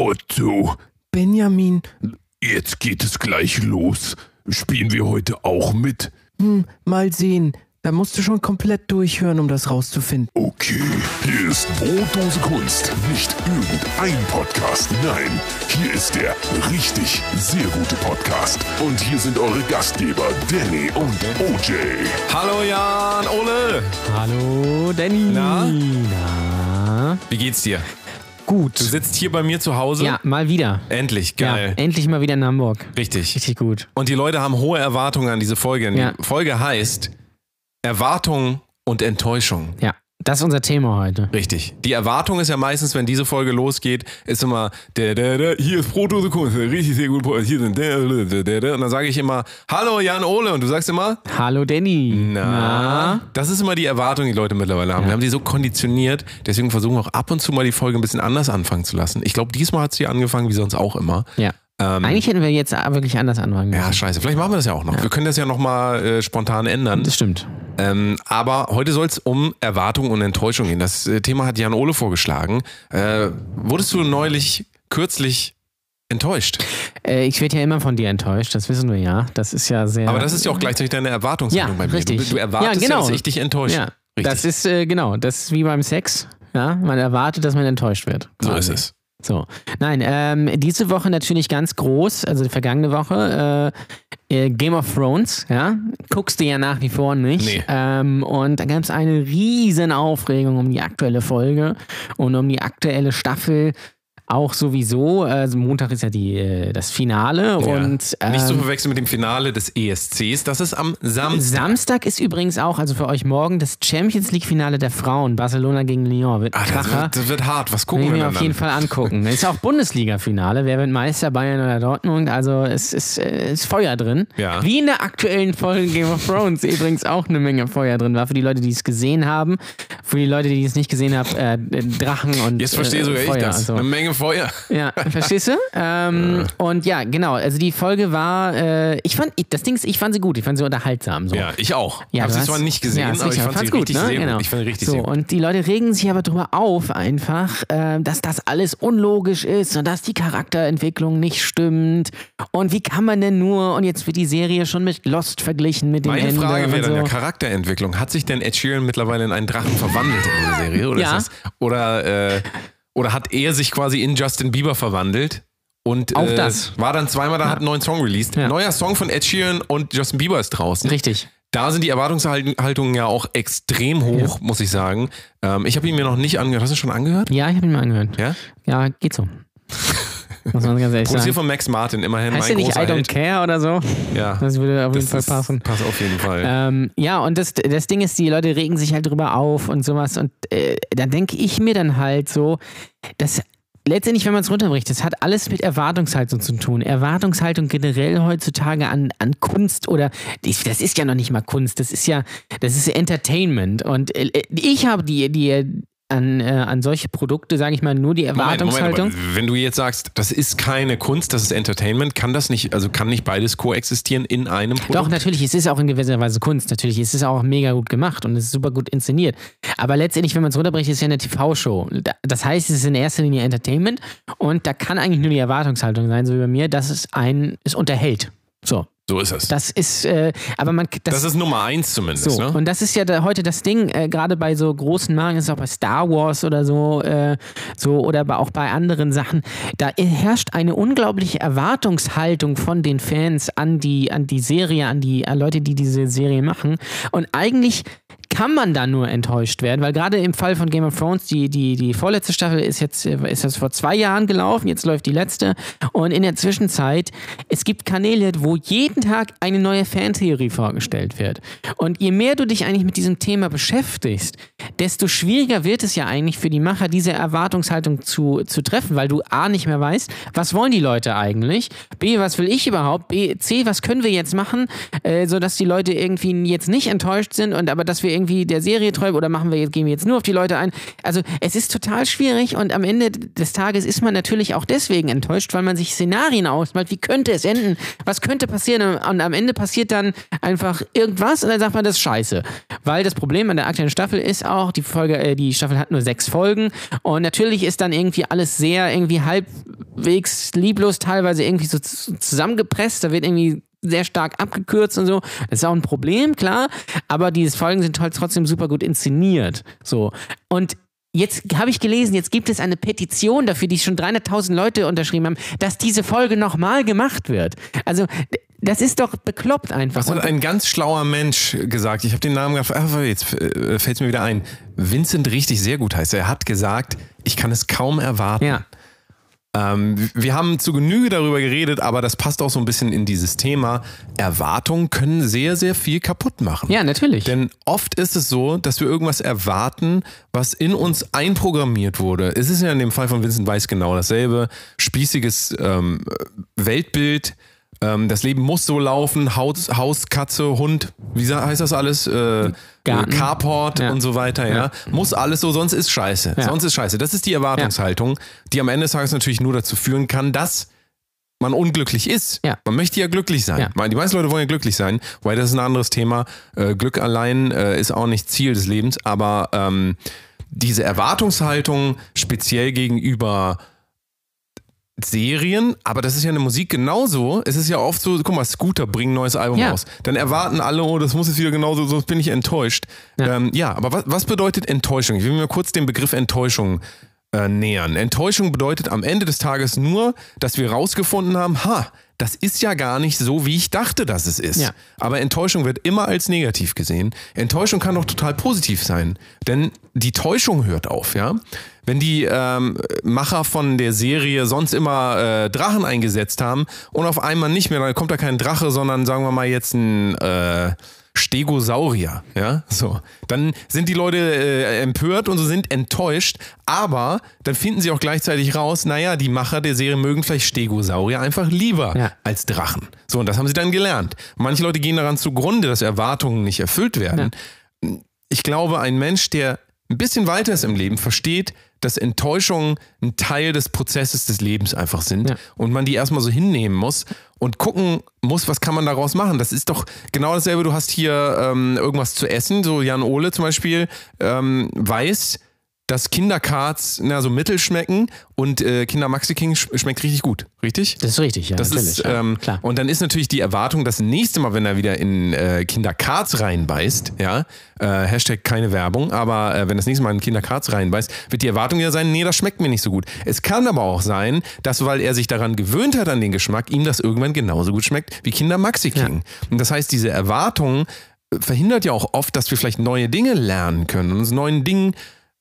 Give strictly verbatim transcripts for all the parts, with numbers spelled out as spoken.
Otto. Benjamin. Jetzt geht es gleich los. Spielen wir heute auch mit? Hm, mal sehen. Da musst du schon komplett durchhören, um das rauszufinden. Okay, hier ist Brotdose Kunst. Nicht irgendein Podcast, nein. Hier ist der richtig sehr gute Podcast. Und hier sind eure Gastgeber Danny und O J. Hallo Jan, Ole. Hallo Danny. Na? Na? Wie geht's dir? Gut. Du sitzt hier bei mir zu Hause? Ja, mal wieder. Endlich, geil. Ja, endlich mal wieder in Hamburg. Richtig. Richtig gut. Und die Leute haben hohe Erwartungen an diese Folge. Ja. Die Folge heißt Erwartung und Enttäuschung. Ja, das ist unser Thema heute. Richtig. Die Erwartung ist ja meistens, wenn diese Folge losgeht, ist immer, der, der, der, hier ist Brotdose Kunst, richtig sehr gut, hier sind der, der, der, der. Und dann sage ich immer, hallo Jan Ole, und du sagst immer, hallo Danny. na, Na? das ist immer die Erwartung, die Leute mittlerweile haben. Ja. Wir haben die so konditioniert, deswegen versuchen wir auch ab und zu mal die Folge ein bisschen anders anfangen zu lassen. Ich glaube, diesmal hat sie angefangen, wie sonst auch immer. Ja. Ähm, Eigentlich hätten wir jetzt wirklich anders anfangen müssen. ja, scheiße. Vielleicht machen wir das ja auch noch. Ja. Wir können das ja nochmal äh, spontan ändern. Das stimmt. Ähm, aber heute soll es um Erwartung und Enttäuschung gehen. Das äh, Thema hat Jan Ole vorgeschlagen. Äh, wurdest du neulich, kürzlich enttäuscht? Äh, ich werde ja immer von dir enttäuscht, das wissen wir ja. Das ist ja sehr... Aber das ist ja auch gleichzeitig deine Erwartungshaltung Ja, bei mir. richtig. Du, du erwartest Ja, genau. ja, dass ich dich enttäusche. Ja, Richtig. das ist, äh, genau, das ist wie beim Sex. Ja, man erwartet, dass man enttäuscht wird. So quasi. ist es. So, nein, ähm, diese Woche natürlich ganz groß, also die vergangene Woche, äh, äh, Game of Thrones, ja, guckst du ja nach wie vor nicht. Nee. Ähm, und da gab es eine riesen Aufregung um die aktuelle Folge und um die aktuelle Staffel. Auch sowieso, also Montag ist ja die, äh, das Finale Ja. und ähm, Nicht zu verwechseln mit dem Finale des E S Cs, das ist am Samstag. Samstag ist übrigens auch, also für euch morgen, das Champions League Finale der Frauen, Barcelona gegen Lyon, wird ein Ach, das, Kracher. wird, das wird hart, was Will gucken ich wir mir denn auf dann? jeden Fall angucken. Es ist auch Bundesliga-Finale. Wer wird Meister, Bayern oder Dortmund? Also es ist, äh, ist Feuer drin. Ja. Wie in der aktuellen Folge Game of Thrones übrigens auch eine Menge Feuer drin war. Für die Leute, die es gesehen haben. Für die Leute, die es nicht gesehen haben, äh, Drachen und Jetzt verstehe äh, sogar Feuer. ich das. Also, Eine Menge Feuer. ja, verstehst du? Ähm, und ja, genau. Also die Folge war, äh, ich fand, das Ding ist, ich fand sie gut. Ich fand sie unterhaltsam. So. Ja, ich auch. Ja, Habe du sie hast- zwar nicht gesehen, ja, aber ich sicher. fand sie Fand's gut, richtig ne? sehr Genau. gut. Ich fand sie richtig so, sehr gut. und die Leute regen sich aber darüber auf einfach, äh, dass das alles unlogisch ist und dass die Charakterentwicklung nicht stimmt. Und wie kann man denn nur, und jetzt wird die Serie schon mit Lost verglichen mit dem Meine Ende Frage und wäre dann so. ja Charakterentwicklung. Hat sich denn Ed Sheeran mittlerweile in einen Drachen verwandelt in dieser Serie? Oder, Ja. ist das, oder, äh, oder hat er sich quasi in Justin Bieber verwandelt? Und Auch äh, das. war dann zweimal da, hat einen neuen Song released. Ja. Neuer Song von Ed Sheeran und Justin Bieber ist draußen. Richtig. Da sind die Erwartungshaltungen ja auch extrem hoch, muss ich sagen. Ähm, ich habe ihn mir noch nicht angehört. Hast du schon angehört? Ja, ich habe ihn mal angehört. Ja? Ja, geht so. Muss man ganz ehrlich Produziert sagen. von Max Martin, immerhin Heißt mein der nicht I großer don't Held. care oder so? Ja, Das würde auf jeden das Fall ist- passen. Passt auf jeden Fall. Ähm, ja, und das, das Ding ist, die Leute regen sich halt drüber auf und sowas. Und äh, da denke ich mir dann halt so, dass letztendlich, wenn man es runterbricht, das hat alles mit Erwartungshaltung zu tun. Erwartungshaltung generell heutzutage an, an Kunst oder das ist ja noch nicht mal Kunst, das ist ja, das ist Entertainment. Und äh, ich habe die, die an, äh, an solche Produkte, sage ich mal, nur die Moment, Erwartungshaltung. Moment, aber wenn du jetzt sagst, das ist keine Kunst, das ist Entertainment, kann das nicht, also kann nicht beides koexistieren in einem Produkt? Doch, natürlich, es ist auch in gewisser Weise Kunst. Natürlich, es ist auch mega gut gemacht und es ist super gut inszeniert. Aber letztendlich, wenn man es runterbricht, ist es ja eine T V-Show. Das heißt, es ist in erster Linie Entertainment und da kann eigentlich nur die Erwartungshaltung sein, so wie bei mir, dass es einen, es unterhält. So. So ist es. Das ist, äh, aber man. Das, Das ist Nummer eins zumindest, so, ne? und das ist ja da, heute das Ding, äh, gerade bei so großen Marken, ist es auch bei Star Wars oder so, äh, so oder bei, auch bei anderen Sachen, da herrscht eine unglaubliche Erwartungshaltung von den Fans an die, an die Serie, an die an Leute, die diese Serie machen. Und eigentlich kann man da nur enttäuscht werden, weil gerade im Fall von Game of Thrones, die, die, die vorletzte Staffel ist jetzt ist das vor zwei Jahren gelaufen, jetzt läuft die letzte und in der Zwischenzeit, es gibt Kanäle, wo jeden Tag eine neue Fantheorie vorgestellt wird. Und je mehr du dich eigentlich mit diesem Thema beschäftigst, desto schwieriger wird es ja eigentlich für die Macher, diese Erwartungshaltung zu, zu treffen, weil du A, nicht mehr weißt, was wollen die Leute eigentlich, B, was will ich überhaupt, B, C, was können wir jetzt machen, äh, sodass die Leute irgendwie jetzt nicht enttäuscht sind und aber dass wir irgendwie der Serie treu oder machen wir jetzt, gehen wir jetzt nur auf die Leute ein. Also es ist total schwierig und am Ende des Tages ist man natürlich auch deswegen enttäuscht, weil man sich Szenarien ausmalt, wie könnte es enden, was könnte passieren und am Ende passiert dann einfach irgendwas und dann sagt man, das ist scheiße. Weil das Problem an der aktuellen Staffel ist auch, die Folge, äh, die Staffel hat nur sechs Folgen und natürlich ist dann irgendwie alles sehr irgendwie halb halbwegs lieblos teilweise irgendwie so zusammengepresst, da wird irgendwie sehr stark abgekürzt und so. Das ist auch ein Problem, klar, aber diese Folgen sind halt trotzdem super gut inszeniert. So. Und jetzt habe ich gelesen, jetzt gibt es eine Petition dafür, die schon dreihunderttausend Leute unterschrieben haben, dass diese Folge nochmal gemacht wird. Also das ist doch bekloppt einfach. Was hat ein ganz schlauer Mensch gesagt? Ich habe den Namen gedacht, ach, jetzt fällt es mir wieder ein. Vincent Richtig sehr gut heißt er. Er hat gesagt, ich kann es kaum erwarten. Ja. Ähm, wir haben zu Genüge darüber geredet, aber das passt auch so ein bisschen in dieses Thema. Erwartungen können sehr, sehr viel kaputt machen. Ja, natürlich. Denn oft ist es so, dass wir irgendwas erwarten, was in uns einprogrammiert wurde. Es ist ja in dem Fall von Vincent Weiss genau dasselbe. Spießiges ähm, Weltbild. Ähm, das Leben muss so laufen. Haus, Haus, Katze, Hund, wie heißt das alles? Äh, Carport ja. und so weiter. Ja. ja, Muss alles so, sonst ist scheiße. Ja. Sonst ist scheiße. Das ist die Erwartungshaltung, ja. die am Ende des Tages natürlich nur dazu führen kann, dass man unglücklich ist. Ja. Man möchte ja glücklich sein. Ja. Die meisten Leute wollen ja glücklich sein, weil das ist ein anderes Thema. Äh, Glück allein äh, ist auch nicht Ziel des Lebens, aber ähm, diese Erwartungshaltung speziell gegenüber Serien, aber das ist ja eine Musik genauso. Es ist ja oft so, guck mal, Scooter bringen ein neues Album ja. raus. Dann erwarten alle, oh, das muss jetzt wieder genauso, sonst bin ich enttäuscht. Ja, ähm, ja aber was, was bedeutet Enttäuschung? Ich will mir kurz den Begriff Enttäuschung äh, nähern. Enttäuschung bedeutet am Ende des Tages nur, dass wir rausgefunden haben, ha, das ist ja gar nicht so, wie ich dachte, dass es ist. Ja. Aber Enttäuschung wird immer als negativ gesehen. Enttäuschung kann doch total positiv sein, denn die Täuschung hört auf, ja. Wenn die ähm, Macher von der Serie sonst immer äh, Drachen eingesetzt haben und auf einmal nicht mehr, dann kommt da kein Drache, sondern sagen wir mal jetzt ein äh, Stegosaurier, ja, so. Dann sind die Leute äh, empört und so sind enttäuscht, aber dann finden sie auch gleichzeitig raus, naja, die Macher der Serie mögen vielleicht Stegosaurier einfach lieber ja. als Drachen. So, und das haben sie dann gelernt. Manche Leute gehen daran zugrunde, dass Erwartungen nicht erfüllt werden. Ja. Ich glaube, ein Mensch, der ein bisschen weiter ist im Leben, versteht, dass Enttäuschungen ein Teil des Prozesses des Lebens einfach sind ja. und man die erstmal so hinnehmen muss und gucken muss, was kann man daraus machen. Das ist doch genau dasselbe, du hast hier ähm, irgendwas zu essen, so Jan Ole zum Beispiel ähm, weiß, dass Kinderkarts na, so mittel schmecken und äh, Kinder Maxi King sch- schmeckt richtig gut, richtig? Das ist richtig, ja, das natürlich. Ist, ähm, ja, klar. Und dann ist natürlich die Erwartung, das nächste Mal, wenn er wieder in äh, Kinderkarts reinbeißt, ja, äh, Hashtag keine Werbung, aber äh, wenn das nächste Mal in Kinderkarts reinbeißt, wird die Erwartung ja sein, nee, das schmeckt mir nicht so gut. Es kann aber auch sein, dass, weil er sich daran gewöhnt hat an den Geschmack, ihm das irgendwann genauso gut schmeckt wie Kinder Maxi King. Ja. Und das heißt, diese Erwartung verhindert ja auch oft, dass wir vielleicht neue Dinge lernen können und uns neuen Dingen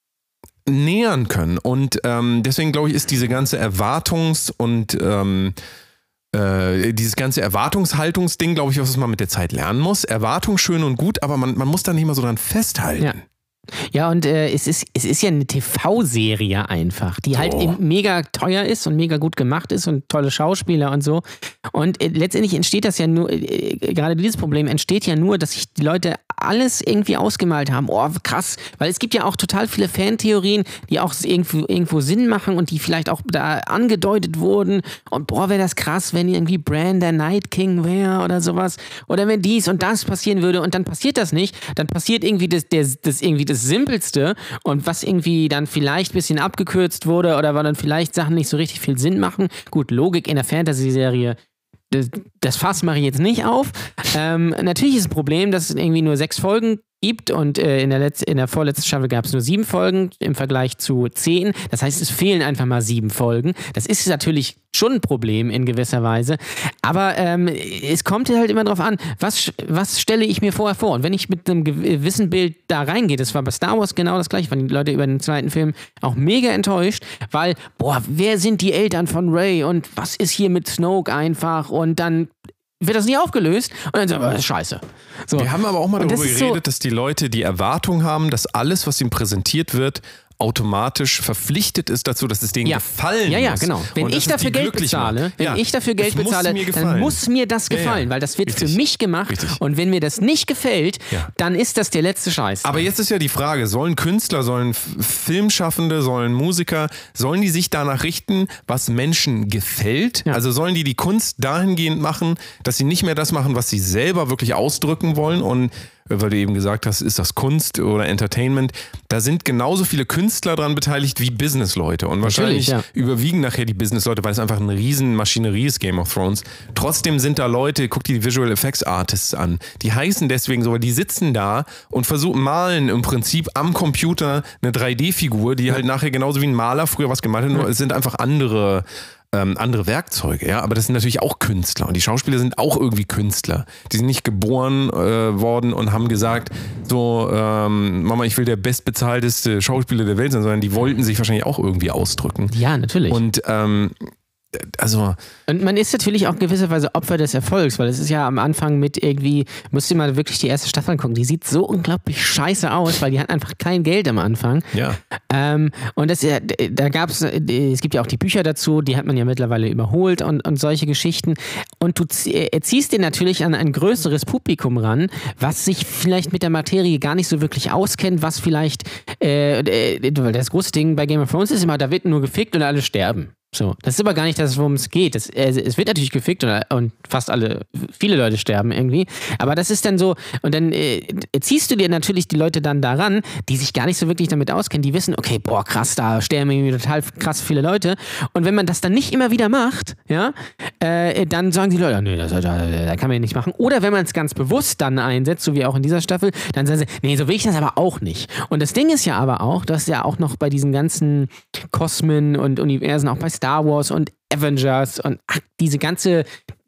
nähern können. Und ähm, deswegen glaube ich, ist diese ganze Erwartungs- und ähm, äh, dieses ganze Erwartungshaltungsding, glaube ich, was man mit der Zeit lernen muss. Erwartung schön und gut, aber man, man muss da nicht mal so dran festhalten. Ja. Ja, und äh, es, ist, es ist ja eine T V-Serie einfach, die halt Oh. eben mega teuer ist und mega gut gemacht ist und tolle Schauspieler und so. Und äh, letztendlich entsteht das ja nur, äh, gerade dieses Problem entsteht ja nur, dass sich die Leute alles irgendwie ausgemalt haben. Oh, krass. Weil es gibt ja auch total viele Fantheorien, die auch irgendwo, irgendwo Sinn machen und die vielleicht auch da angedeutet wurden. Und boah, wäre das krass, wenn irgendwie Bran der Night King wäre oder sowas. Oder wenn dies und das passieren würde und dann passiert das nicht. Dann passiert irgendwie das, das, das irgendwie das Simpelste und was irgendwie dann vielleicht ein bisschen abgekürzt wurde oder weil dann vielleicht Sachen nicht so richtig viel Sinn machen. Gut, Logik in der Fantasy-Serie, das, das Fass mache ich jetzt nicht auf. Ähm, natürlich ist das Problem, dass es irgendwie nur sechs Folgen gibt und äh, in, der Letz-, in der vorletzten Staffel gab es nur sieben Folgen im Vergleich zu zehn. Das heißt, es fehlen einfach mal sieben Folgen. Das ist natürlich schon ein Problem in gewisser Weise. Aber ähm, es kommt halt immer drauf an, was, was stelle ich mir vorher vor? Und wenn ich mit einem gewissen Bild da reingehe, das war bei Star Wars genau das gleiche, waren die Leute über den zweiten Film auch mega enttäuscht, weil, boah, wer sind die Eltern von Rey und was ist hier mit Snoke einfach? Und dann wird das nicht aufgelöst und dann sagen wir, das ist scheiße. So. Wir haben aber auch mal Und darüber das ist geredet, so, dass die Leute die Erwartung haben, dass alles, was ihnen präsentiert wird, automatisch verpflichtet ist dazu, dass es denen ja. gefallen Ja, ja, muss. genau. Wenn Und dass ich es dafür die Geld glücklich bezahle, macht. wenn ja. ich dafür Geld Es muss bezahle, mir dann gefallen. muss mir das gefallen, Ja, ja. weil das wird Richtig. für mich gemacht. Richtig. Und wenn mir das nicht gefällt, Ja. dann ist das der letzte Scheiß. Aber jetzt ist ja die Frage, sollen Künstler, sollen F- Filmschaffende, sollen Musiker, sollen die sich danach richten, was Menschen gefällt? Ja. Also sollen die die Kunst dahingehend machen, dass sie nicht mehr das machen, was sie selber wirklich ausdrücken wollen und weil du eben gesagt hast, ist das Kunst oder Entertainment? Da sind genauso viele Künstler dran beteiligt wie Businessleute und wahrscheinlich ja. überwiegen nachher die Businessleute, weil es einfach eine riesen Maschinerie ist, Game of Thrones. Trotzdem sind da Leute, guck dir die Visual Effects Artists an, die heißen deswegen so, weil die sitzen da und versuchen, malen im Prinzip am Computer eine drei D-Figur, die halt nachher genauso wie ein Maler früher was gemacht hat, nur es sind einfach andere Ähm, andere Werkzeuge, ja, aber das sind natürlich auch Künstler und die Schauspieler sind auch irgendwie Künstler. Die sind nicht geboren äh, worden und haben gesagt, so, ähm, Mama, ich will der bestbezahlteste Schauspieler der Welt sein, sondern die wollten sich wahrscheinlich auch irgendwie ausdrücken. Ja, natürlich. Und ähm, also. Und man ist natürlich auch in gewisser Weise Opfer des Erfolgs, weil es ist ja am Anfang mit irgendwie, musst du mal wirklich die erste Staffel angucken, die sieht so unglaublich scheiße aus, weil die hat einfach kein Geld am Anfang. Ja. Ähm, und das, da gab es, es gibt ja auch die Bücher dazu, die hat man ja mittlerweile überholt und, und solche Geschichten. Und du ziehst dir natürlich an ein größeres Publikum ran, was sich vielleicht mit der Materie gar nicht so wirklich auskennt, was vielleicht, äh, das große Ding bei Game of Thrones ist immer, da wird nur gefickt und alle sterben. So, das ist aber gar nicht das, worum es geht. Das, äh, es wird natürlich gefickt und, und fast alle, viele Leute sterben irgendwie. Aber das ist dann so, und dann äh, ziehst du dir natürlich die Leute dann daran, die sich gar nicht so wirklich damit auskennen, die wissen, okay, boah, krass, da sterben irgendwie total krass viele Leute. Und wenn man das dann nicht immer wieder macht, ja, äh, dann sagen die Leute, nee, das, das, das kann man ja nicht machen. Oder wenn man es ganz bewusst dann einsetzt, so wie auch in dieser Staffel, dann sagen sie, nee, so will ich das aber auch nicht. Und das Ding ist ja aber auch, dass ja auch noch bei diesen ganzen Kosmen und Universen, auch bei Star Wars und Avengers und ach, diese ganze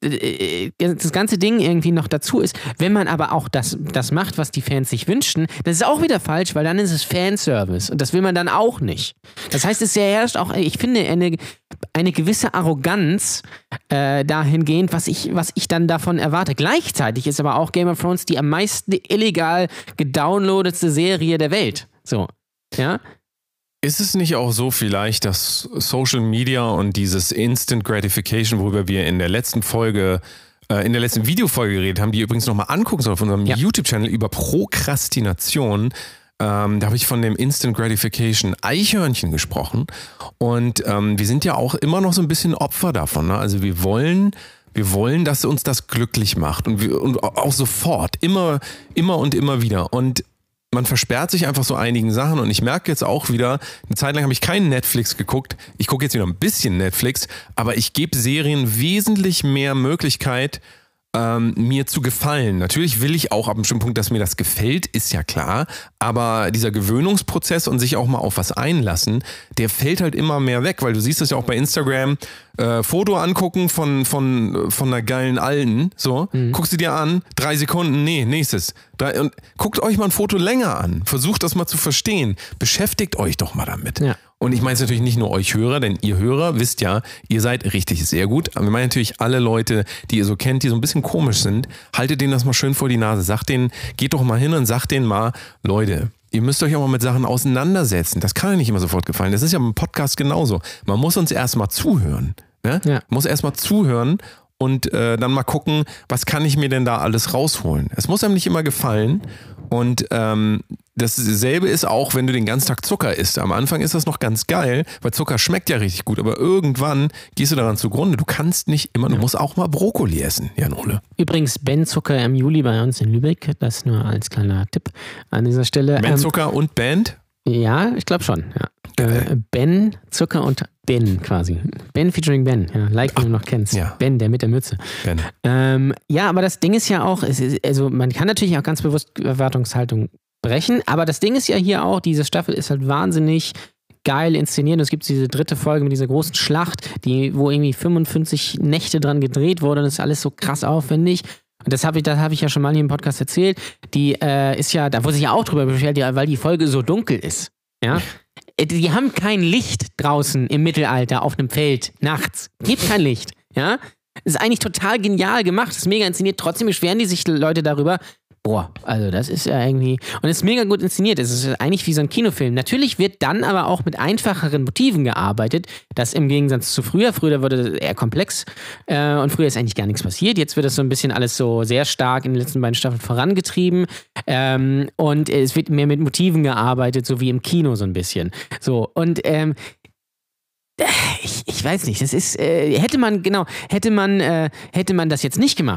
äh, das ganze Ding irgendwie noch dazu ist, wenn man aber auch das, das macht, was die Fans sich wünschen, das ist auch wieder falsch, weil dann ist es Fanservice und das will man dann auch nicht. Das heißt, es herrscht auch, ich finde, eine, eine gewisse Arroganz äh, dahingehend, was ich, was ich dann davon erwarte. Gleichzeitig ist aber auch Game of Thrones die am meisten illegal gedownloadetste Serie der Welt. So, ja. Ist es nicht auch so vielleicht, dass Social Media und dieses Instant Gratification, worüber wir in der letzten Folge, äh, in der letzten Videofolge geredet haben, die ihr übrigens nochmal angucken soll auf unserem ja. YouTube-Channel über Prokrastination, ähm, da habe ich von dem Instant Gratification Eichhörnchen gesprochen und ähm, wir sind ja auch immer noch so ein bisschen Opfer davon, ne? Also wir wollen Wir wollen, dass uns das glücklich macht und, wir, und auch sofort, immer, immer und immer wieder und man versperrt sich einfach so einigen Sachen und ich merke jetzt auch wieder, eine Zeit lang habe ich keinen Netflix geguckt, ich gucke jetzt wieder ein bisschen Netflix, aber ich gebe Serien wesentlich mehr Möglichkeit, ähm, mir zu gefallen. Natürlich will ich auch ab einem bestimmten Punkt, dass mir das gefällt, ist ja klar, aber dieser Gewöhnungsprozess und sich auch mal auf was einlassen, der fällt halt immer mehr weg, weil du siehst das ja auch bei Instagram, äh, Foto angucken von, von, von einer geilen Alten, so, mhm. guckst du dir an, drei Sekunden, nee, nächstes. Drei, und guckt euch mal ein Foto länger an, versucht das mal zu verstehen, beschäftigt euch doch mal damit. Ja. Und ich meine es natürlich nicht nur euch Hörer, denn ihr Hörer wisst ja, ihr seid richtig sehr gut. Aber wir meinen natürlich alle Leute, die ihr so kennt, die so ein bisschen komisch sind, haltet denen das mal schön vor die Nase. Sagt denen, geht doch mal hin und sagt denen mal, Leute, ihr müsst euch auch mal mit Sachen auseinandersetzen. Das kann ja nicht immer sofort gefallen. Das ist ja im Podcast genauso. Man muss uns erstmal zuhören. Ne? Ja. Man muss erstmal zuhören und äh, dann mal gucken, was kann ich mir denn da alles rausholen. Es muss einem nicht immer gefallen. Und ähm, dasselbe ist auch, wenn du den ganzen Tag Zucker isst. Am Anfang ist das noch ganz geil, weil Zucker schmeckt ja richtig gut, aber irgendwann gehst du daran zugrunde. Du kannst nicht immer, du musst auch mal Brokkoli essen, Jan Ole. Übrigens, Ben Zucker im Juli bei uns in Lübeck, das nur als kleiner Tipp an dieser Stelle. Ben Zucker ähm, und Band? Ja, ich glaube schon, ja. Äh, Ben Zucker und Ben quasi. Ben featuring Ben, ja, like Ach, du noch kennst. Ja. Ben, der mit der Mütze. Ben. Ähm, ja, aber das Ding ist ja auch, es ist, also man kann natürlich auch ganz bewusst Erwartungshaltung brechen, aber das Ding ist ja hier auch, diese Staffel ist halt wahnsinnig geil inszeniert. Und es gibt diese dritte Folge mit dieser großen Schlacht, die, wo irgendwie fünfundfünfzig Nächte dran gedreht wurde und das ist alles so krass aufwendig. Und das habe ich, das hab ich ja schon mal hier im Podcast erzählt. Die äh, ist ja, da wurde sich ja auch drüber beschwert, ja, weil die Folge so dunkel ist. Ja. Die haben kein Licht draußen im Mittelalter auf einem Feld nachts. Gibt kein Licht. Ja. Das ist eigentlich total genial gemacht, das ist mega inszeniert. Trotzdem beschweren die sich Leute darüber. Boah, also das ist ja irgendwie... Und es ist mega gut inszeniert. Es ist eigentlich wie so ein Kinofilm. Natürlich wird dann aber auch mit einfacheren Motiven gearbeitet. Das im Gegensatz zu früher. Früher wurde das eher komplex. Äh, und früher ist eigentlich gar nichts passiert. Jetzt wird das so ein bisschen alles so sehr stark in den letzten beiden Staffeln vorangetrieben. Ähm, und es wird mehr mit Motiven gearbeitet, so wie im Kino so ein bisschen. So, und... Ähm, ich, ich weiß nicht, das ist... Äh, hätte man, genau, hätte man, äh, hätte man das jetzt nicht gemacht,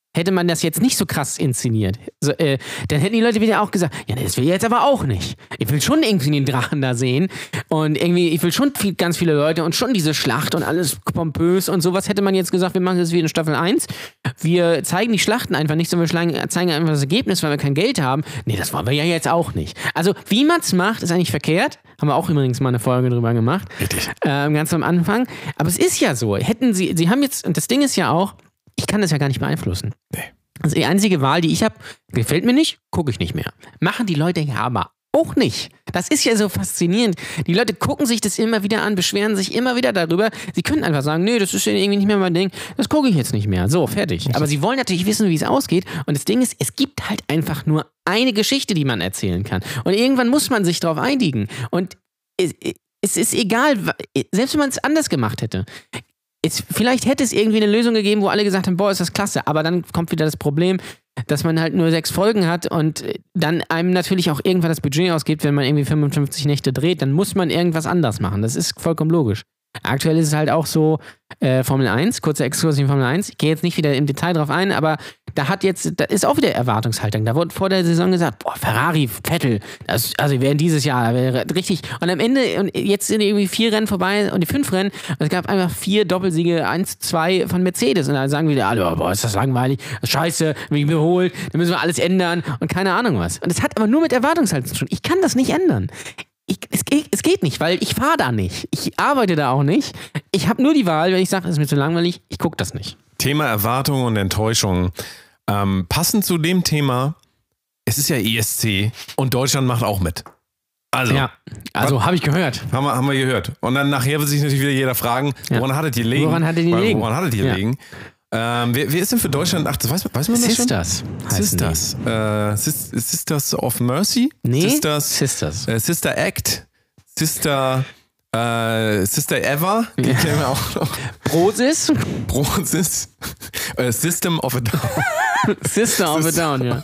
hätte man das jetzt nicht so krass inszeniert, so, äh, dann hätten die Leute wieder auch gesagt, ja, das will ich jetzt aber auch nicht. Ich will schon irgendwie den Drachen da sehen und irgendwie, ich will schon viel, ganz viele Leute und schon diese Schlacht und alles pompös und sowas. Hätte man jetzt gesagt, wir machen das wie in Staffel eins, wir zeigen die Schlachten einfach nicht, sondern wir schlagen, zeigen einfach das Ergebnis, weil wir kein Geld haben. Nee, das wollen wir ja jetzt auch nicht. Also, wie man es macht, ist eigentlich verkehrt. Haben wir auch übrigens mal eine Folge drüber gemacht. Richtig. Ähm, ganz am Anfang. Aber es ist ja so. Hätten sie, sie haben jetzt, und das Ding ist ja auch, ich kann das ja gar nicht beeinflussen. Nee. Also die einzige Wahl, die ich habe, gefällt mir nicht, gucke ich nicht mehr. Machen die Leute ja aber auch nicht. Das ist ja so faszinierend. Die Leute gucken sich das immer wieder an, beschweren sich immer wieder darüber. Sie können einfach sagen, nee, das ist ja irgendwie nicht mehr mein Ding, das gucke ich jetzt nicht mehr. So, fertig. Aber sie wollen natürlich wissen, wie es ausgeht. Und das Ding ist, es gibt halt einfach nur eine Geschichte, die man erzählen kann. Und irgendwann muss man sich darauf einigen. Und es, es ist egal, selbst wenn man es anders gemacht hätte. Es, vielleicht hätte es irgendwie eine Lösung gegeben, wo alle gesagt haben, boah, ist das klasse. Aber dann kommt wieder das Problem, dass man halt nur sechs Folgen hat und dann einem natürlich auch irgendwann das Budget ausgibt, wenn man irgendwie fünfundfünfzig Nächte dreht, dann muss man irgendwas anders machen. Das ist vollkommen logisch. Aktuell ist es halt auch so, äh, Formel eins, kurzer Exkurs in Formel eins, ich gehe jetzt nicht wieder im Detail drauf ein, aber da hat jetzt, da ist auch wieder Erwartungshaltung. Da wurde vor der Saison gesagt, boah, Ferrari, Vettel, das, also wir werden dieses Jahr wäre richtig. Und am Ende, und jetzt sind irgendwie vier Rennen vorbei und die fünf Rennen, und es gab einfach vier Doppelsiege, eins, zwei von Mercedes. Und dann sagen wieder alle, boah, ist das langweilig, das ist scheiße, bin ich überholt, dann müssen wir alles ändern und keine Ahnung was. Und es hat aber nur mit Erwartungshaltung zu tun. Ich kann das nicht ändern. Ich, es, geht, es geht nicht, weil ich fahre da nicht. Ich arbeite da auch nicht. Ich habe nur die Wahl, wenn ich sage, es ist mir zu langweilig, ich gucke das nicht. Thema Erwartung und Enttäuschung. Ähm, passend zu dem Thema, es ist ja E S C und Deutschland macht auch mit. Also, ja, also habe ich gehört. Haben wir, haben wir gehört. Und dann nachher wird sich natürlich wieder jeder fragen, woran ja. hattet ihr liegen? Woran hattet ihr liegen? Woran hattet ihr ja. liegen? Ähm, wer, wer ist denn für Deutschland? Ach, das weiß, weiß man das Sisters schon? Sisters. Äh, Sis, Sisters of Mercy? Nee, Sisters. Sisters. Äh, Sister Act. Sister... Äh, Sister Eva, die ja. kennen wir auch noch. Prosis. Prosis. äh, System of a Down. Sister of a Down, ja.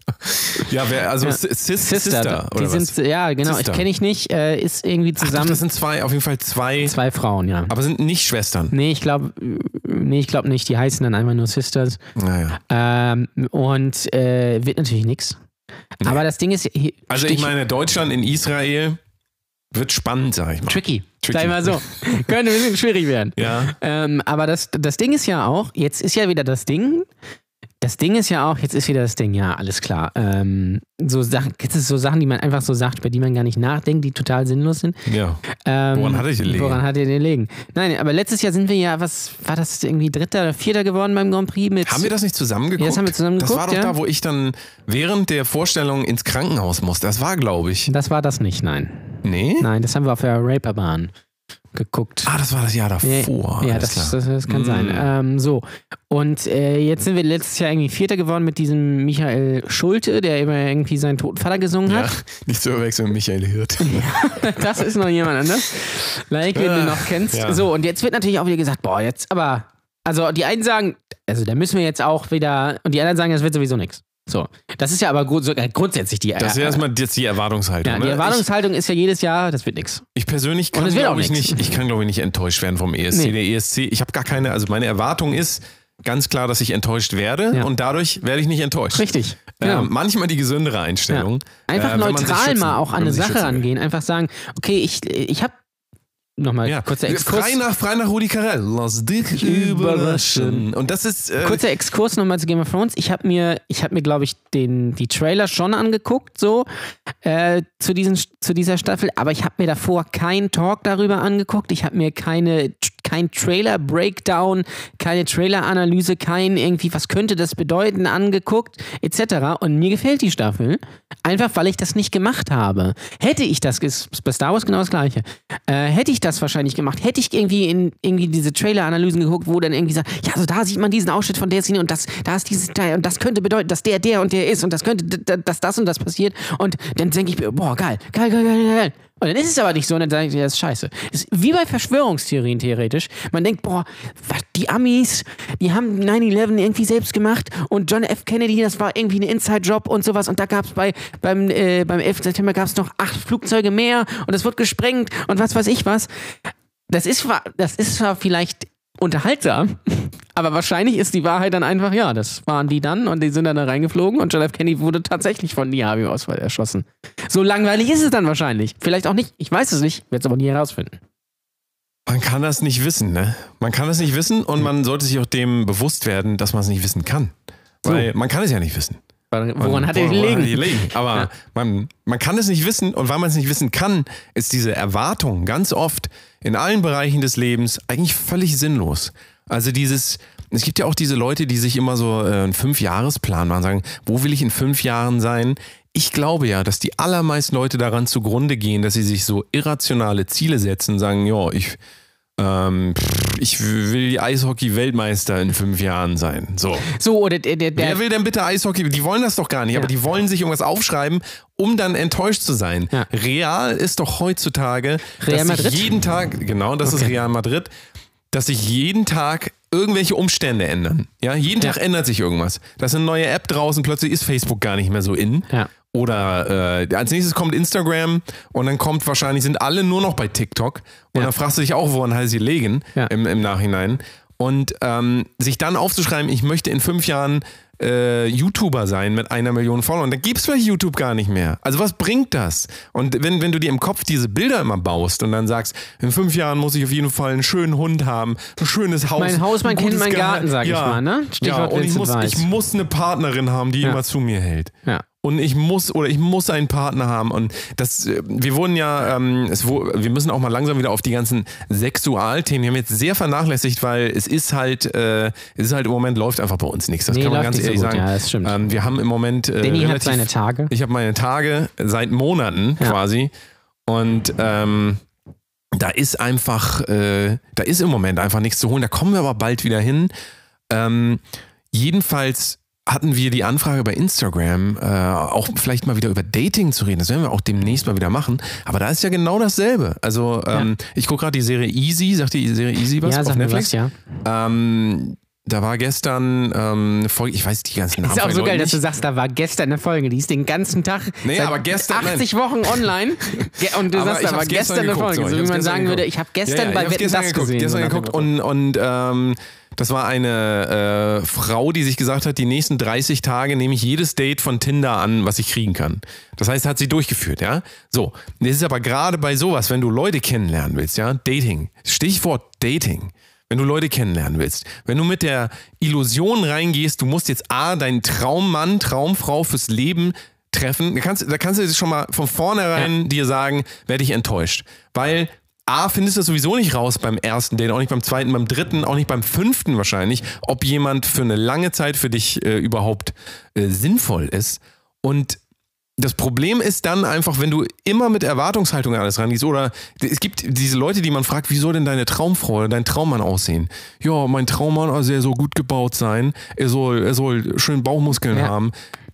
Ja, wer, also ja. Sis, Sister, Sister die oder sind, was? ja, genau, Sister. ich kenne ich nicht, äh, ist irgendwie zusammen. Ach doch, das sind zwei, auf jeden Fall zwei. Zwei Frauen, ja. Aber sind nicht Schwestern. Nee, ich glaube nee, ich glaube nicht, die heißen dann einfach nur Sisters. Naja. Ähm, und äh, wird natürlich nichts. Nee. Aber das Ding ist... Hier, also ich meine, Deutschland in Israel... Wird spannend, sag ich mal. Tricky. Tricky. Sag ich mal so. Könnte ein bisschen schwierig werden. Ja. Ähm, aber das, das Ding ist ja auch, jetzt ist ja wieder das Ding, das Ding ist ja auch, jetzt ist wieder das Ding, ja, alles klar. Ähm, so Sachen, jetzt ist es so Sachen, die man einfach so sagt, bei die man gar nicht nachdenkt, die total sinnlos sind. Ja. Ähm, woran hattet ihr den Legen? Woran hattet ihr den Legen? Nein, aber letztes Jahr sind wir ja, was war das, irgendwie Dritter oder Vierter geworden beim Grand Prix mit. Haben wir das nicht zusammen geguckt? Ja, das haben wir zusammen geguckt. Das war doch ja. da, wo ich dann während der Vorstellung ins Krankenhaus musste. Das war, glaube ich. Das war das nicht, nein. Nee? Nein, das haben wir auf der Raperbahn geguckt. Ah, das war das Jahr davor. Ja, ja das, das, das kann mm. sein. Ähm, so, und äh, jetzt sind wir letztes Jahr irgendwie Vierter geworden mit diesem Michael Schulte, der immer irgendwie seinen toten Vater gesungen hat. Ja, nicht zu verwechseln mit Michael Hirt. Ja, das ist noch jemand anders. Like, wenn du noch kennst. Ja. So, und jetzt wird natürlich auch wieder gesagt, boah, jetzt aber, also die einen sagen, also da müssen wir jetzt auch wieder, und die anderen sagen, das wird sowieso nichts. So, das ist ja aber grund, grundsätzlich die... Das ist ja erstmal jetzt die Erwartungshaltung. Ja, die ne? Erwartungshaltung ich, ist ja jedes Jahr, das wird nichts. Ich persönlich kann, glaube ich, nicht, ich kann, glaube ich, nicht enttäuscht werden vom E S C. Nee. Der E S C, ich habe gar keine, also meine Erwartung ist ganz klar, dass ich enttäuscht werde ja. und dadurch werde ich nicht enttäuscht. Richtig. Genau. Ähm, manchmal die gesündere Einstellung. Ja. Einfach äh, neutral schützen, mal auch an eine Sache rangehen. Einfach sagen, okay, ich, ich habe Nochmal ja. kurzer Exkurs. Frei nach, frei nach Rudi Carell. Lass dich überraschen. Und das ist... Äh, kurzer Exkurs nochmal zu Game of Thrones. Ich habe mir, ich hab mir glaube ich, den, die Trailer schon angeguckt, so, äh, zu, diesen, zu dieser Staffel. Aber ich habe mir davor keinen Talk darüber angeguckt. Ich habe mir keine, kein Trailer-Breakdown, keine Trailer-Analyse, kein irgendwie, was könnte das bedeuten, angeguckt, et cetera. Und mir gefällt die Staffel. Einfach, weil ich das nicht gemacht habe. Hätte ich das, ist bei Star Wars genau das Gleiche, äh, hätte ich das wahrscheinlich gemacht, hätte ich irgendwie in irgendwie diese Trailer-Analysen geguckt, wo dann irgendwie sagt, ja, also da sieht man diesen Ausschnitt von der Szene und das, da ist dieses Teil und das könnte bedeuten, dass der, der und der ist und das könnte, dass das und das passiert und dann denke ich mir, boah, geil, geil, geil, geil, geil. Und dann ist es aber nicht so und dann sage ich, das ist scheiße. Das ist wie bei Verschwörungstheorien theoretisch. Man denkt, boah, was, die Amis, die haben neun elf irgendwie selbst gemacht und John F. Kennedy, das war irgendwie ein Inside-Job und sowas und da gab es bei, beim, äh, beim elften September gab es noch acht Flugzeuge mehr und es wird gesprengt und was weiß ich was. Das ist, das ist zwar vielleicht unterhaltsam, Aber wahrscheinlich ist die Wahrheit dann einfach, ja, das waren die dann und die sind dann da reingeflogen und John F. Kennedy wurde tatsächlich von Lee Harvey Oswald erschossen. So langweilig ist es dann wahrscheinlich. Vielleicht auch nicht, ich weiß es nicht, werde es aber nie herausfinden. Man kann das nicht wissen, ne? Man kann das nicht wissen und man sollte sich auch dem bewusst werden, dass man es nicht wissen kann. Weil so. Man kann es ja nicht wissen. Woran man, hat er gelegen? gelegen? Aber ja. man, man kann es nicht wissen und weil man es nicht wissen kann, ist diese Erwartung ganz oft in allen Bereichen des Lebens eigentlich völlig sinnlos. Also dieses, es gibt ja auch diese Leute, die sich immer so äh, einen Fünf-Jahres-Plan machen, sagen, wo will ich in fünf Jahren sein? Ich glaube ja, dass die allermeisten Leute daran zugrunde gehen, dass sie sich so irrationale Ziele setzen und sagen, ja, ich, ähm, ich will Eishockey-Weltmeister in fünf Jahren sein. So, so oder der, der, der Wer will denn bitte Eishockey? Die wollen das doch gar nicht, ja. aber die wollen sich irgendwas aufschreiben, um dann enttäuscht zu sein. Ja. Real ist doch heutzutage, Real dass Madrid? sich jeden Tag, genau, das okay. ist Real Madrid, dass sich jeden Tag irgendwelche Umstände ändern. Ja, jeden ja. Tag ändert sich irgendwas. Da ist eine neue App draußen, plötzlich ist Facebook gar nicht mehr so in. Ja. Oder äh, als nächstes kommt Instagram und dann kommt wahrscheinlich, sind alle nur noch bei TikTok. Und ja. dann fragst du dich auch, woran halt sie legen ja. im, im Nachhinein. Und ähm, sich dann aufzuschreiben, ich möchte in fünf Jahren äh, YouTuber sein mit einer Million Followern, dann gibt's vielleicht YouTube gar nicht mehr. Also was bringt das? Und wenn, wenn du dir im Kopf diese Bilder immer baust und dann sagst, in fünf Jahren muss ich auf jeden Fall einen schönen Hund haben, ein schönes Haus. Mein Haus, mein Kind, mein Garten, sag ja. ich mal, ne? Stichwort ja, und ich muss, ich muss eine Partnerin haben, die ja. immer zu mir hält. Ja. Und ich muss oder ich muss einen Partner haben und das, wir wurden ja, ähm, es, wir müssen auch mal langsam wieder auf die ganzen Sexualthemen. Wir haben jetzt sehr vernachlässigt, weil es ist halt, äh, es ist halt im Moment läuft einfach bei uns nichts. Das nee, kann man ganz ehrlich so sagen. Ja, das stimmt. Ähm, wir haben im Moment äh, Danny relativ, hat seine Tage. Ich habe meine Tage seit Monaten ja. quasi und ähm, da ist einfach, äh, da ist im Moment einfach nichts zu holen. Da kommen wir aber bald wieder hin. Ähm, jedenfalls hatten wir die Anfrage bei Instagram, äh, auch vielleicht mal wieder über Dating zu reden. Das werden wir auch demnächst mal wieder machen. Aber da ist ja genau dasselbe. Also ähm, ja. ich gucke gerade die Serie Easy. Sagt die Serie Easy was ja, auf Netflix? Was, ja. Ähm, da war gestern ähm, eine Folge, ich weiß die ganzen Namen. Ist auch so geil, nicht. dass du sagst, da war gestern eine Folge, die ist den ganzen Tag nee, seit aber gestern, achtzig nein. Wochen online und du aber sagst, da war gestern, gestern eine Folge. So, so wie man sagen geguckt. würde, ich habe gestern ja, ja, bei ich Wetten, gestern das geguckt, gesehen. Gestern geguckt und, und ähm, das war eine äh, Frau, die sich gesagt hat, die nächsten dreißig Tage nehme ich jedes Date von Tinder an, was ich kriegen kann. Das heißt, hat sie durchgeführt, ja. So, das ist aber gerade bei sowas, wenn du Leute kennenlernen willst, ja, Dating, Stichwort Dating. Wenn du Leute kennenlernen willst, wenn du mit der Illusion reingehst, du musst jetzt A, deinen Traummann, Traumfrau fürs Leben treffen, da kannst, da kannst du schon mal von vornherein ja. dir sagen, werde ich enttäuscht. Weil A, findest du das sowieso nicht raus beim ersten Date, auch nicht beim zweiten, beim dritten, auch nicht beim fünften wahrscheinlich, ob jemand für eine lange Zeit für dich äh, überhaupt äh, sinnvoll ist. Und das Problem ist dann einfach, wenn du immer mit Erwartungshaltung an alles rangehst oder es gibt diese Leute, die man fragt, wie soll denn deine Traumfrau oder dein Traummann aussehen? Ja, mein Traummann, also er soll gut gebaut sein, er soll, er soll schön Bauchmuskeln ja. haben,